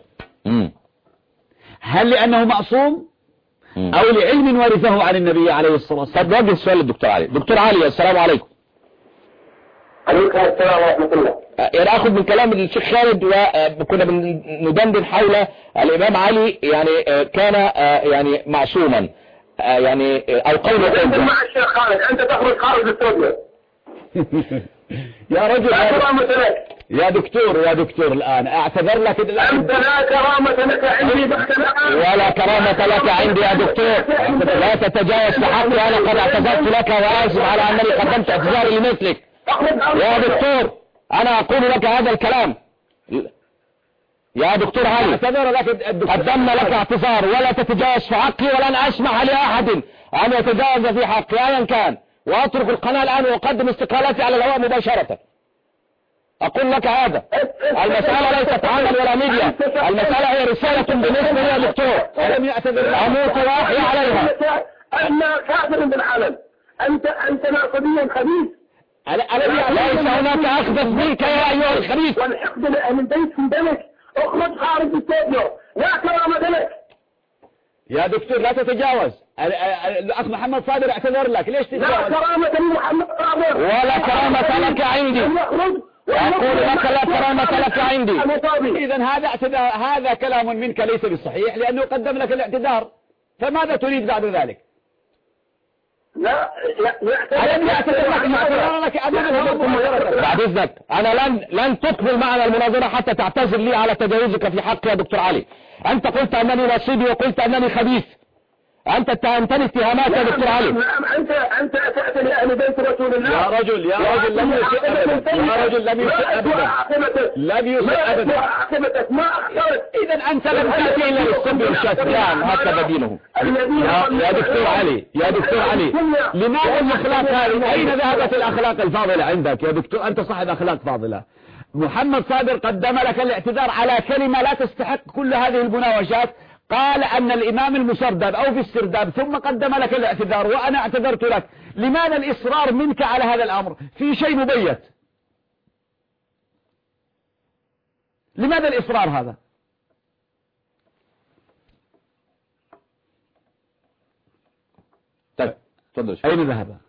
هل لأنه معصوم أو لعلم ورثه عن النبي عليه الصلاة والسلام؟ طب نوجه السؤال للدكتور علي. دكتور علي السلام عليكم. عليكم السلام ورحمة الله. يعني أخذ من كلام الشيخ خالد، وكنا بندندن حول الإمام علي يعني كان يعني معصوما يعني أو قوله حجة. مع الشيخ خالد أنت تخرج خارج الاستوديو. يا رجل يا دكتور الآن أعتذر لك. أنت لا كرامة لك عندي ولا كرامة لك عندي يا دكتور، لا تتجاوز في حقي. أنا قد اعتذرت لك وآسف على أنني قدمت اعتذاري لمثلك يا دكتور. أنا أقول لك هذا الكلام يا دكتور علي، قدمنا لك اعتذار ولا تتجاوز في حقي، ولن أسمح لأحد أن يتجاوز في حقي أيا كان، وأترك القناة الآن وأقدم استقالتي على الهواء مباشرة. أقول لك هذا، المسألة ليست عمل ولا ميديا، المسألة هي رسالة بالنسبة لي يا دكتور، أموت وأحيا عليها. أنا كافر بالعلم، أنت ناقضي خبيث. ليس هناك أخبث منك يا أيها الخبيث. والحقد لأهل البيت في دمك، اخرج خارج الاستوديو، لا كرامة لك. يا دكتور لا تتجاوز. الأخ محمد صابر اعتذر لك، ليش تتجاوز؟ لا كرامة لمحمد صابر ولا كرامة لك عندي. أقول لك لا كرامة لك عندي. إذا هذا كلام منك ليس بالصحيح، لأنه قدم لك الاعتذار، فماذا تريد بعد ذلك؟ لا بعد إذنك أنا لن تكمل معنا المناظرة حتى تعتذر لي على تجاوزك في حقي يا دكتور علي. أنت قلت أنني نصيبي وقلت أنني خبيث. أنت اتهمتني اتهامات يا دكتور علي. نعم أنت أسأتني أهل بيت رسول الله. يا رجل لم يسئ أبدا. يا رجل لم يسئ أبدا. لم يسئ أبدا. ما أخطأت. إذا أنت لم تأتي إلا للسب والشتم. هكذا دينه. يا دكتور علي لماذا الأخلاق هذه؟ أين ذهبت الأخلاق الفاضلة عندك يا دكتور؟ أنت صاحب أخلاق فاضلة. محمد صابر قدم لك الاعتذار على كلمة لا تستحق كل هذه المناوشات. قال أن الإمام المسردب أو في السرداب، ثم قدم لك الاعتذار وأنا اعتذرت لك. لماذا الإصرار منك على هذا الأمر في شيء مبيت؟ لماذا الإصرار هذا؟ طيب تفضل. أين ذهب؟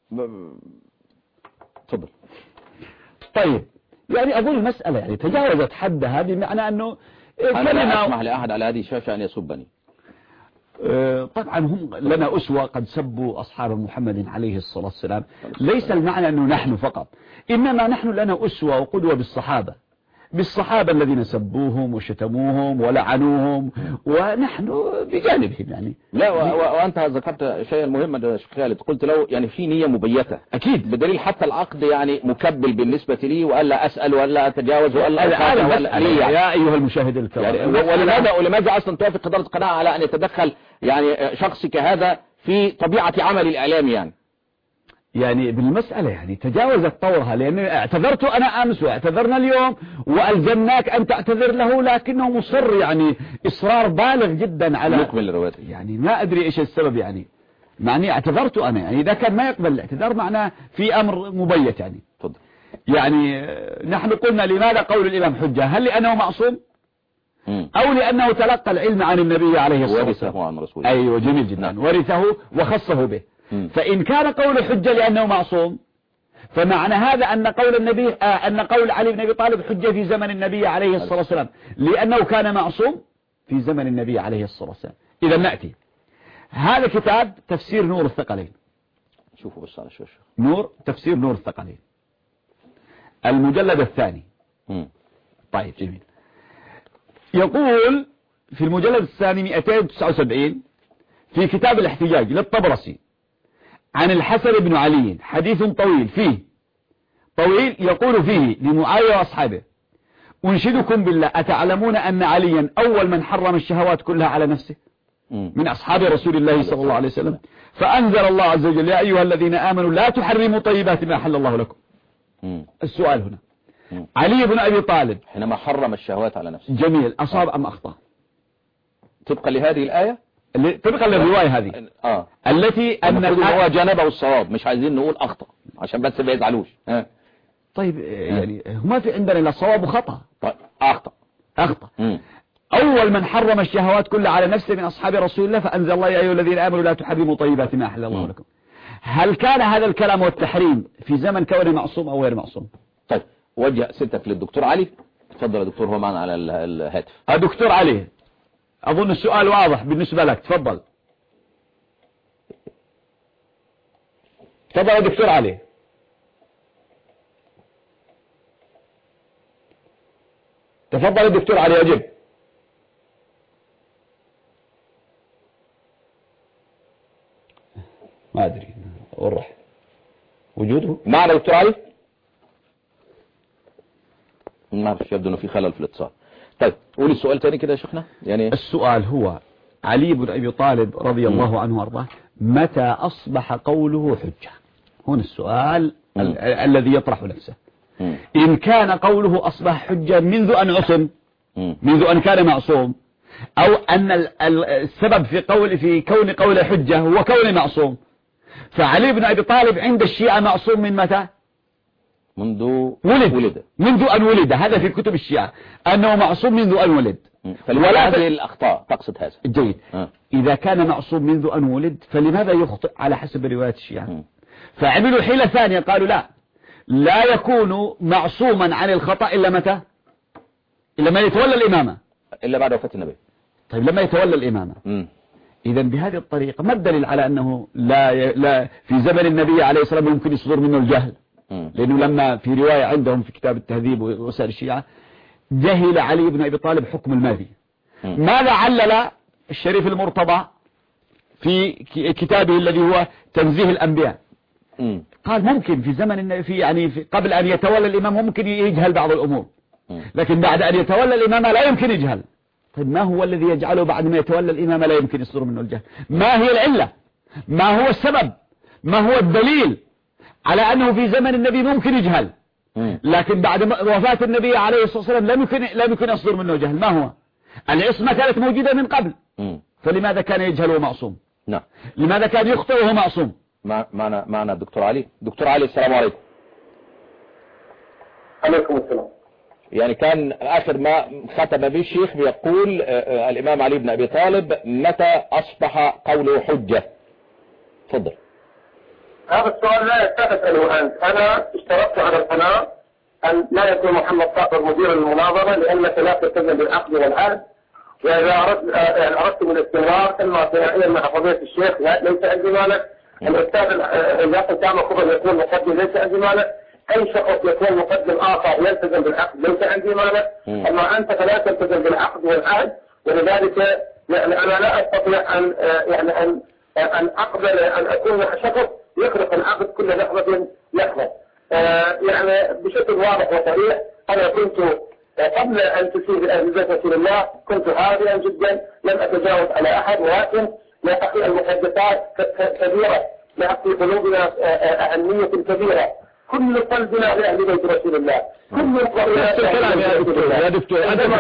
تفضل. طيب يعني أقول المسألة يعني تجاوزت حدها، بمعنى أنه أنا لا أسمح لأحد على هذه الشاشة أن يسبني. طبعا هم لنا أسوة، قد سبوا أصحاب محمد عليه الصلاة والسلام. ليس المعنى أنه نحن فقط، إنما نحن لنا أسوة وقدوة بالصحابة الذين سبوهم وشتموهم ولعنوهم، ونحن بجانبهم يعني. لا وأنت ذكرت شيء مهم يا شيخ خالد، قلت له يعني في نية مبيتة أكيد، بدليل حتى العقد يعني مكبل بالنسبة لي، وألا أسأل ولا أتجاوز ولا يا أيها المشاهد الكرام يعني ولماذا أصلا توافق إدارة القناة على أن يتدخل يعني شخص كهذا في طبيعة عمل الإعلام يعني بالمسألة يعني تجاوزت طورها، لأن اعتذرت أنا أمس واعتذرنا اليوم وألزمناك أن تعتذر له، لكنه مصر يعني إصرار بالغ جدا على نكمل الرواية. يعني ما أدري إيش السبب يعني. معني اعتذرت أنا يعني إذا كان ما يقبل الاعتذار معناه في أمر مبيت يعني. تفضل. يعني نحن قلنا لماذا قول الإمام حجة؟ هل لأنه معصوم أو لأنه تلقى العلم عن النبي عليه الصلاة والسلام؟ ورثه عن رسوله. أيوة جميل جدا. ورثه وخصه به. فإن كان قول حجة لأنه معصوم، فمعنى هذا أن قول النبي أن قول علي بن أبي طالب حجة في زمن النبي عليه الصلاة والسلام، لأنه كان معصوم في زمن النبي عليه الصلاة والسلام. إذا نأتي هذا كتاب تفسير نور الثقلين، شوفوا بس على الشاشة، تفسير نور الثقلين المجلد الثاني. طيب جميل. يقول في المجلد الثاني 279 في كتاب الاحتجاج للطبرسي عن الحسن بن علي حديث طويل يقول فيه لمعاوية وأصحابه: أنشدكم بالله أتعلمون أن عليا أول من حرم الشهوات كلها على نفسه من أصحاب رسول الله صلى الله عليه وسلم؟ فأنزل الله عز وجل: يا أيها الذين آمنوا لا تحرموا طيبات ما أحل الله لكم. السؤال هنا: علي بن أبي طالب حينما حرم الشهوات على نفسه جميل أصاب أم أخطأ طبقا لهذه الآية؟ طبقا للرواية هذه التي أن هو جانبه الصواب، مش عايزين نقول أخطأ عشان بس ما يزعلوش. طيب يعني ما في عندنا إلا الصواب وخطأ. طيب أخطأ. أول من حرم الشهوات كلها على نفسه من أصحاب رسول الله فأنزل الله: يا أيها الذين آمنوا لا تحرموا طيبات ما أحل الله لكم. هل كان هذا الكلام والتحريم في زمن كونه معصوم أو غير معصوم؟ طيب وجه ستك للدكتور علي. تفضل يا دكتور، هو معنا على الهاتف. دكتور علي أظن السؤال واضح بالنسبة لك، تفضل يا دكتور علي. تفضل يا دكتور علي أجب. ما أدري وضح وجوده معنا دكتور علي؟ ما أعرف، يبدو أنه في خلل في الاتصال. طيب قولي السؤال تاني كده يا شيخنا. يعني السؤال هو: علي بن أبي طالب رضي الله عنه وارضاه متى أصبح قوله حجة؟ هنا السؤال الذي يطرح نفسه. إن كان قوله أصبح حجة منذ أن عصم، منذ أن كان معصوم، أو أن السبب في كون قوله حجة هو كونه معصوم، فعلي بن أبي طالب عند الشيعة معصوم من متى؟ منذ أن ولد. هذا في كتب الشيعة أنه معصوم منذ أن ولد. ولا هذه الأخطاء تقصد هذا؟ جيد. إذا كان معصوم منذ أن ولد فلماذا يخطئ على حسب رواية الشيعة؟ فعملوا حيلة ثانية، قالوا لا يكون معصوما عن الخطأ إلا متى؟ إلا ما يتولى الإمامة، إلا بعد وفاة النبي. طيب لما يتولى الإمامة. إذا بهذه الطريقة ما الدليل على أنه لا في زمن النبي عليه الصلاة والسلام يمكن يصدر منه الجهل؟ لأنه لما في رواية عندهم في كتاب التهذيب ووسائل الشيعة جهل علي بن أبي طالب حكم المهدي. ماذا علل الشريف المرتضى في كتابه الذي هو تنزيه الأنبياء. قال ممكن في زمن قبل أن يتولى الإمام ممكن يجهل بعض الأمور، لكن بعد أن يتولى الإمام لا يمكن يجهل. طيب ما هو الذي يجعله بعد ما يتولى الإمام لا يمكن يصدر منه الجهل؟ ما هي العلة؟ ما هو السبب؟ ما هو الدليل على أنه في زمن النبي ممكن يجهل، لكن بعد وفاة النبي عليه الصلاة والسلام لم يكن يصدر منه جهل؟ ما هو؟ العصمة كانت موجودة من قبل، فلماذا كان يجهل وهو معصوم؟ نعم. لماذا كان يخطئ وهو معصوم؟ معنا الدكتور علي. دكتور علي السلام عليكم. عليكم السلام. يعني كان آخر ما ختم به الشيخ بيقول الإمام علي بن أبي طالب متى أصبح قوله حجة؟ تفضل. هذا السؤال لا تسأله أنت. أنا اشترطت على القناة أن لا يكون محمد صابر مدير المناظرة، لأنك لا تلتزم بالعقد والعهد، وإذا أردت من الاستمرار إما ثنائيا مع فضيلة الشيخ ليس عندي مانع، الأستاذ الياقوت كامل خضر يكون مقدم ليس عندي مانع، أي شخص يكون مقدم آخر يلتزم بالعقد ليس عندي مانع، أما أنت فلا تلتزم بالعقد والعهد، ولذلك يعني أنا لا أستطيع أن أقبل أن أكون مع شخص يخرق العقد كل لحظة لحظة. يعني بشكل واضح وصريح أنا كنت قبل أن تسير بأهل رسول الله كنت هادئا جدا، لم أتجاوز على أحد، ولكن لا تقي المحدثات كبيرة، لا في قلوبنا أهمية كبيرة، كل قلبنا لأهل بيت رسول الله، كل قلبنا يا دكتور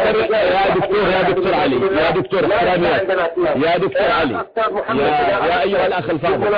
علي، يا دكتور يا أيها الأخ الفاضل،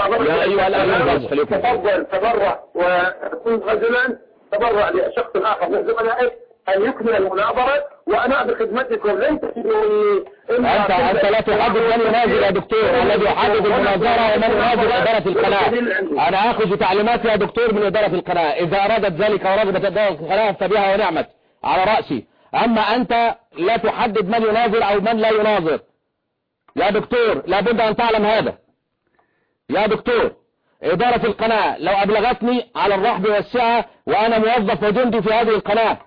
تفضل تبرع وكن رجلا تبرع لشخص آخر من زملائك أن يكمل المناظرة، وأنا بخدمتكم لن تفيدوني. أنت لا تحدد من يناظر يا دكتور، الذي يحدد المناظرة ومن يناظر إدارة القناة. أنا أخذ تعليمات يا دكتور من إدارة القناة، إذا أرادت ذلك ورغبت إدارة القناة فبها ونعمت على رأسي، أما أنت لا تحدد من يناظر أو من لا يناظر يا دكتور، لابد أن تعلم هذا يا دكتور. إدارة القناة لو أبلغتني على الرحب والسعة وأنا موظف وجندي في هذه القناة.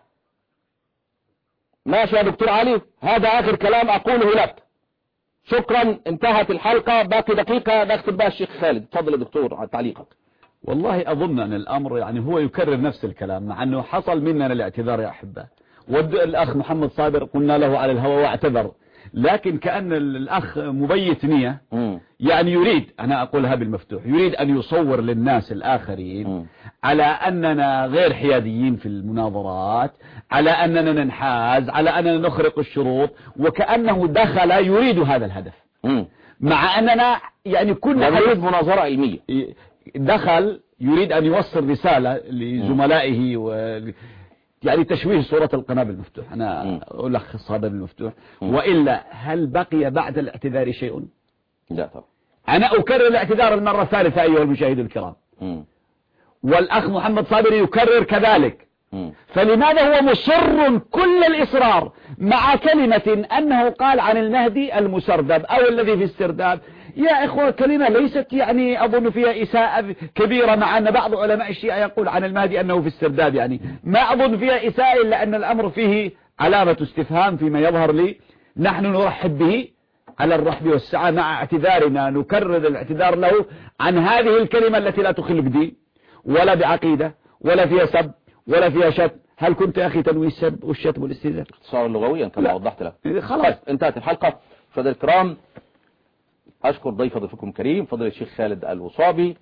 ماشي يا دكتور علي، هذا آخر كلام أقوله لك. شكرا، انتهت الحلقة، باقي دقيقة نختم بها الشيخ خالد. تفضل يا دكتور على تعليقك. والله أظن أن الأمر هو يكرر نفس الكلام، مع أنه حصل مننا الاعتذار يا أحبة، والأخ محمد صابر قلنا له على الهواء واعتذر، لكن كأن الأخ مبيت نية، يعني يريد، أنا أقولها بالمفتوح، يريد أن يصور للناس الآخرين على أننا غير حياديين في المناظرات، على أننا ننحاز، على أننا نخرق الشروط، وكأنه دخل يريد هذا الهدف، مع أننا يعني كنا يريد مناظرة علمية، دخل يريد أن يوصل رسالة لزملائه يعني تشويه صورة القناة بالمفتوح. أنا ألخص هذا بالمفتوح، وإلا هل بقي بعد الاعتذار شيء؟ لا طبعا. أنا أكرر الاعتذار المرة الثالثة أيها المشاهد الكرام، والأخ محمد صابر يكرر كذلك، فلماذا هو مصر كل الإصرار مع كلمة أنه قال عن المهدي المسردب أو الذي في السرداب؟ يا إخوة كلمة ليست يعني أظن فيها إساءة كبيرة، مع أن بعض علماء الشيعة يقول عن المهدي أنه في السرداب، يعني ما أظن فيها إساءة إلا أن الأمر فيه علامة استفهام فيما يظهر لي. نحن نرحب به على الرحب والسعة، مع اعتذارنا نكرر الاعتذار له عن هذه الكلمة التي لا تخل بدين ولا بعقيدة ولا فيها سب ولا فيها شتم. هل كنت يا أخي تنوي السب والشتم والاستهزاء؟ صار لغويا كما وضحت لك. خلاص انتهت الحلقة. فضل الكرام، أشكر ضيفكم الكريم فضل الشيخ خالد الوصابي،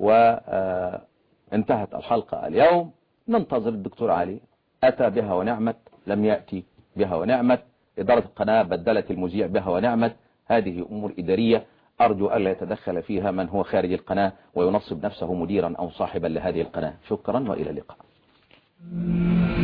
وانتهت الحلقة اليوم. ننتظر الدكتور علي، أتى بها ونعمت، لم يأتي بها ونعمت، إدارة القناة بدلت المذيع بها ونعمت. هذه أمور إدارية أرجو ألا يتدخل فيها من هو خارج القناة وينصب نفسه مديرا أو صاحبا لهذه القناة. شكرا وإلى اللقاء.